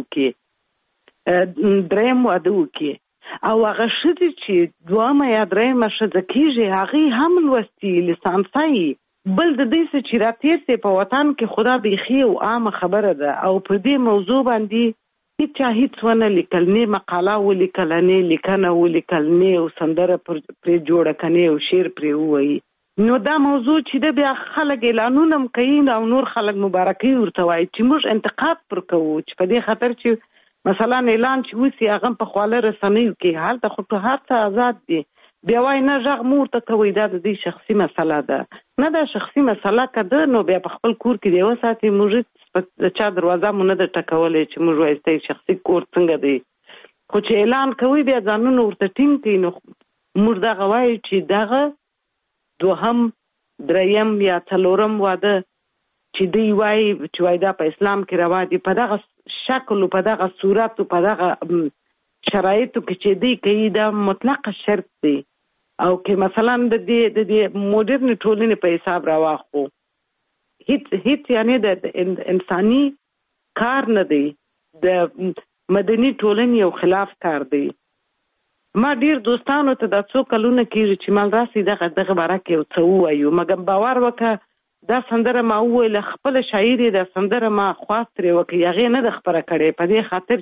وکي دریم واده وکي او هغه شدي چې دوامه یا درېمه شزه کېږي هغه هم لوستي لیسانسي بل د دې چې راتیر سي په وطن کې خدا بيخي او عامه خبره ده او په دې موضوع باندې هیڅ هیڅ ونه لیکل نه مقاله ولیکل نه لیکنه ولیکل نه او سندره پر جوړه کنه او شعر پر وایي نو دا موضوع چې د بیا خلک اعلانونه کوي او نور خلک مبارکي ورته وایي چې موږ انتقاد پر کوو چې په دې خاطر چې مثلا اعلان چې وسی هغه په خواله رسنیو کې حالت خو هر څه آزاد دي بیا وای نه ژغ مور ته کوي دا د شخصي مسله ده نه دا شخصي مسله کده نو بیا په خپل کور کې دی وساتي موږ د چا دروازه مونږ نه ټکولې چې موږ وایسته شخصي کور څنګه دی خو چې اعلان کوي بیا ځانونه ورته ټینګ کوي نو موږ دا غواړي چې دغه دوهم دریم یا څلورم واده چې دی وای چې وای دا په اسلام کې روا دي په دغه شکل په دغه صورت په دغه شرایطو کې چې دی کوي دا مطلق شرط دی او کې مثلا د دې د دې موډرن ټولنې په حساب راواخو هیڅ هیڅ یعنی د انساني کار نه دی د مدني ټولنې یو خلاف کار دی ما ډیر دوستانو ته د څو کلونه کېږي چې مال راسي دغه دغه باره کې یو څه وایو مګر باور وکړه دا سندره ما وویل خپل شاعر دا سندره ما خواستري وکي هغه نه د خبره کړي په دې خاطر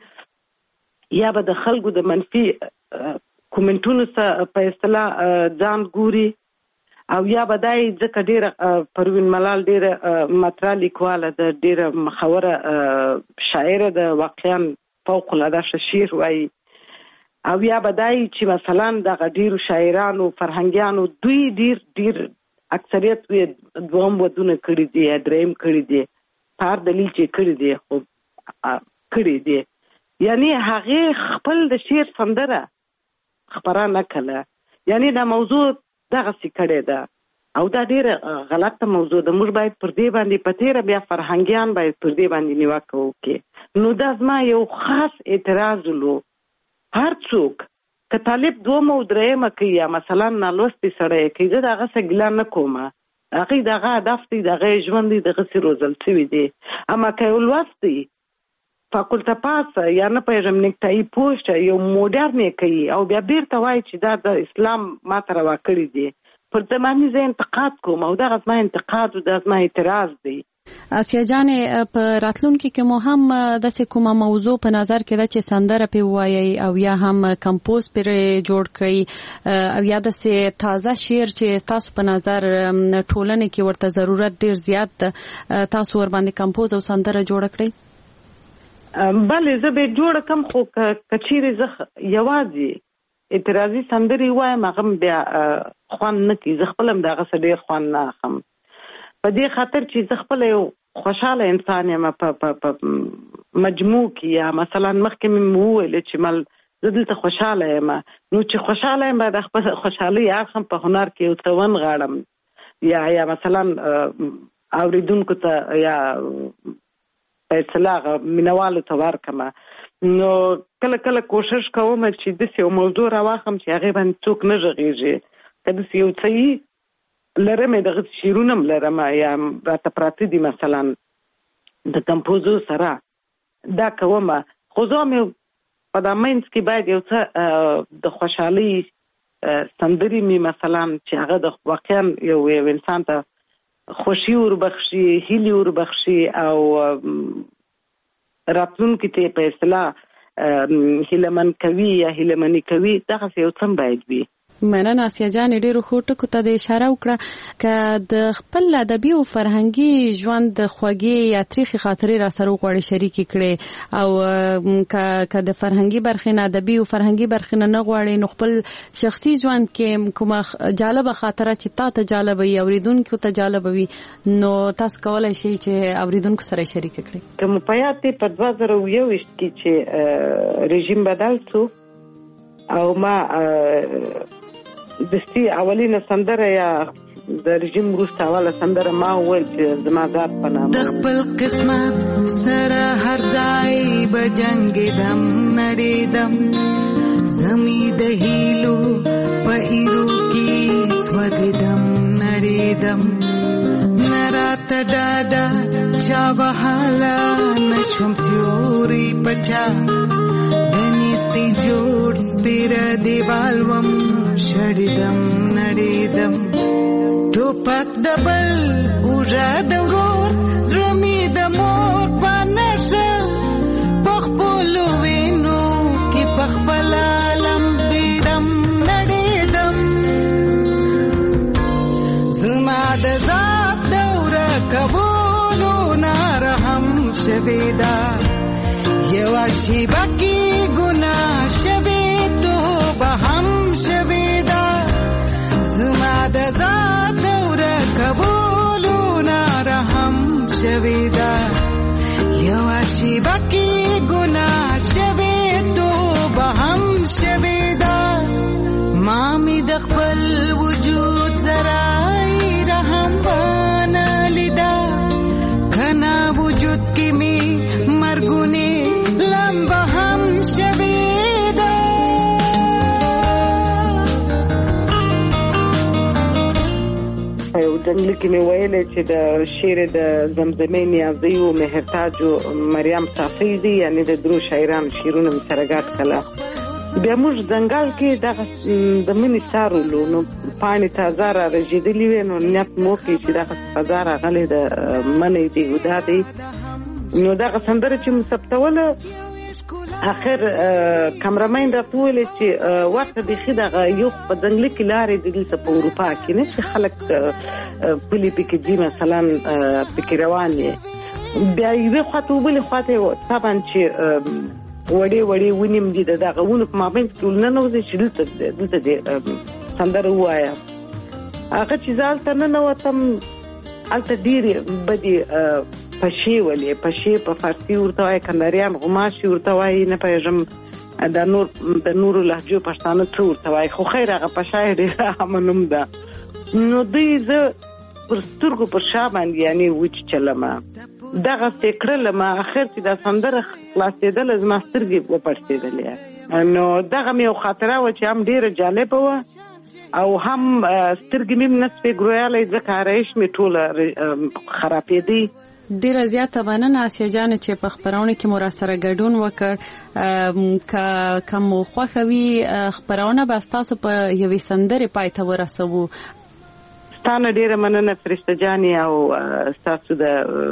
چې یا به د خلکو د منفي کومنټونو سره په اصطلاح ځان ګوري او یا به دای ځکه ډیره پروین ملال ډیره مطرح لیکواله د ډیره مخوره شاعر د واقعا فوق العاده شعر وایي او یا به دای چې مثلا د ډیرو شاعرانو فرهنګیانو دوی ډیر ډیر اکثریت وی دوام ودونه کړی دی دریم کړی دی پار دلیل چې کړی دی خو کړی دی یعنی هغه خپل د شعر سندره خبره نه کړه یعنی دا موضوع دغه څه کړی ده او دا ډیره غلطه موضوع ده موږ باید پر دې باندې پتیره بیا فرهنګیان باید پر دې باندې نیوکه وکړي نو دا زما یو خاص اعتراض ولو هر څوک که طالب دوم او درېمه کوي یا مثلا نالوستي سړی کوي زه دغه څه ګیله نه کومه هغې دغه هدف دی دغه ژوند دی دغسې روزل شوي دی اما که یو لوست دی فاکولته پاسه یا نه پوهېږم نیکټایي پوسټ یو موډرن یې کوي او بیا بیرته وایي چې دا د اسلام ماته روا کړي دي پر زماني زه انتقاد کوم او دغه زما انتقاد او دا زما اعتراض دی آسیا جانې په راتلونکي کې مو هم داسې کومه موضوع په نظر کې ده چې سندره پې ووایئ او یا هم کمپوز پرې جوړ کړئ او یا داسې تازه شعر چې تاسو په نظر ټولنې کې ورته ضرورت ډیر زیات ده تاسو ورباندې کمپوز او سندره جوړه کړئ بله زه به جوړه کم خو که چیرې زه یوازې اعتراضي سندرې وایم هغه بیا خوند نه کوي زه خپل هم د هغه څه ډېر خوند نه اخلم په دې خاطر چې زه خپل یو خوشاله انسان یم په مجموع کې یا مثلا مخکې مې وویل چې مل زه دلته خوشاله یم نو چې خوشاله یم باید خپل خوشحالي اخلم په هنر کې یو څه ونغاړم یا یا مثلا اوریدونکو ته یا په اصطلاح مینوالو ته ورکړم نو کله کله کوشش کوم چې داسې یو موضوع راواخلم چې هغې باندې څوک نه غږېږي که داسې یو څه لرم دغه شیرونه لرم یا راته پراته دي مثلا د کمپوزو سره دا کومه خو زه مې په دا منځ کې باید یو څه د خوشحالۍ سندرې مې مثلا چې هغه د واقعا یو یو انسان ته خوشي وربخشي، هیلې وربخشي او راتلونکي ته په اصطلاح هیلهمن کوي یا هیلهمني کوي، دغسې یو څه باید وي. مننه آسیا جان، ډېرو ښو ټکو ته د اشاره وکړه. که د خپل ادبي او فرهنګي ژوند د خوږې یا تریخې خاطرې را سره وغواړې شریکې کړې، او که د فرهنګي برخې نه ادبي او فرهنګي برخې نه نه غواړې، نو خپل شخصي ژوند کې کومه جالبه خاطره چې تا ته جالبه وي، اورېدونکو ته جالبه وي، نو تاسو کولی شئ چې اورېدونکو سره شریکه کړئ. که مو په یاد دی په دوه زره اووه ویشت کې چې رژیم بدل شو او ما دستي اولینه سندره یا د رژیم وروسته اوله سندره ما وویل چې زما ذات په نامه د خپل قسمت سره هر ځای به جنګېدم نړېدم، زمې د هیلو په ایرو کې سوځېدم نړېدم، نه راته ډاډه چا وهاله نشوم سیوري پچا دنیستی جوړ سپیره دیوال وم شړېدم نړېدم، ټوپک د بل اوږه د ورور زړه مې د مور په نشه په خپلو وینو کې په خپله لمبېدم نړېدم، زما د ذات دوره کولو نارهم شوې ده، یوه شیبه کې ګناه شوې توبه هم شوې ده، زما د ذات دوره کولو نارهم شوې ده، یوه شیبه کې ګناه شوې توبه هم شوې ده، ما مې د خپل وجود ذرای رحم ونه لیده، کنا وجود کې مې مرګونې لمبه هم شوې ده. یو جنګل کې مې ویلې چې د شعر د زمزمې نیازۍ و مهرتاج و مریم صافی دي، یعنی د درو شاعران شعرونه مې سره ګډ کړه. بیا موږ ځنګل کې دغه د مني څارلو، نو پاڼې تازه را رژېدلې وې، نو نیت مو وکړې چې دغه فضا راغلې د منی دی هدا دی، نو دغه سندره چې مو ثبتوله اخر کمرمین راته وویلې چې ورته بیخي دغه یو په ځنګله کې لارې دي دلته په اروپا کې نه چې خلک پلي پکې ځي مثلا پکې روان یې، بیا یوې خواته وبلې خواته طبعا چې وړې وړې ونې م دي د دغه ونو په مابین کې ولننوځې چې دلته دلته دې سندره ووایه. هغه چې زه هلته ننوتم، هلته ډېرې بدې پشې ولې، پشې په فارسي ورته وایي، کنداریان غوماشې ورته وایي، نه پوهېږم د نور د نورو لهجو پښتانه څه ورته وایي، خو خیر هغه پشه یې ډېره عامه نوم ده. نو دوی زه پر سترګو پر شا باندې یعنې وچیچلمه، دغسې کړلمه، اخر چې دا سندره خلاصېدله زما سترګې وپړسېدلې، نو دغه مې یو خاطره وه چې هم ډېره جالبه وه او هم سترګې مې نه سوې ګرویالی، ځکه آرایش مې ټوله خرابېدی. ډیره زیاته مننه آسیا جان چې په خبرونه کې مو را سره ګډون وکړ. که که مو خوښه وي خبرونه به ستاسو په یوې سندرې پای ته ورسوو. ستانه ډیره مننه فرشته جانې، او ستاسو د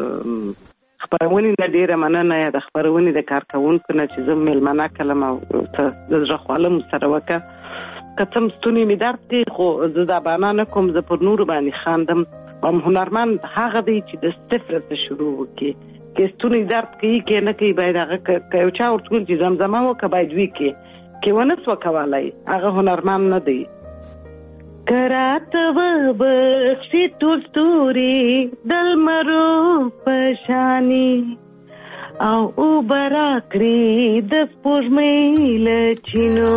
خبرونې نه ډیره مننه، یا د خبرونې د کارکوونکو نه چې زه میلمانه کړم او ته د زړه خواله مو سره وکړه. که څه ستونی مې درد دی، خو زه دا بهانه نه کوم، زه پر نورو باندې خاندم. هم هنرمند هغه دی چې د صفر څخه شروع وکړي، که ستونی درد کوي که نه کوي، باید هغه که یو چا ورته ویل چې زمزمه وکړه باید وي کې که ونه سوه کولی، هغه هنرمند نه دی. که راته وبخښي ټول ستوري د لمرو په شانې، او اوبه راکړي د سپوږمۍ له چینو،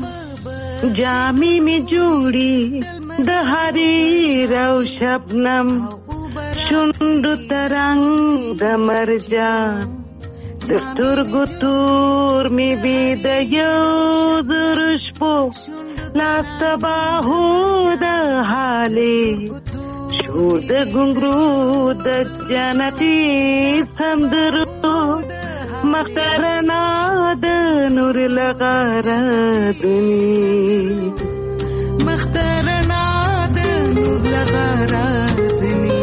جامې مې جوړي د حریر او شبنم، شونډو ته رنګ د مرجان، د سترګو تور مې وي د یو زرو شپو، لاس تباهو د حالې، شور د ګونګرو د جنتي سندرو، مخترنا د نور لغرضنی مخترنا د نور لغرضنی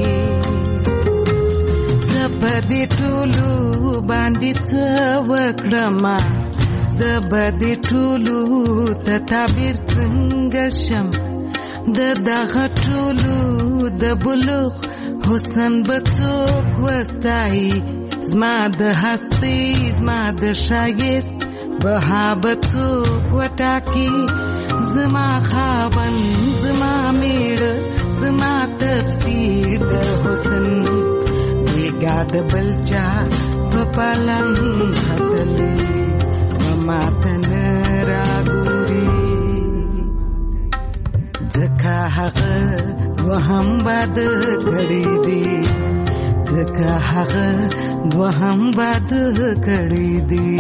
زبدي ټولو باندې څه وکړم زبدي ټولو ته تعبیر څنګه شم د دغه ټولو د بلوغ حسن بڅوک وستای زما د هستی زما د شایست بها بڅوک وټاکی زما خاون زما میړه زما تفسیر د حسن بیګا د بلچا په پالنګ هتلې مما تن راګوري ځکه هغه دوهم باد کړی دی ځکه هغه دوهم باد کړی دی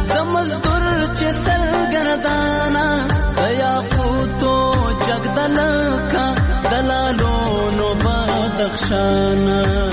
مزدور چې سرګردانا دیا پوتو جگدلکا دلالو نو بدخشانا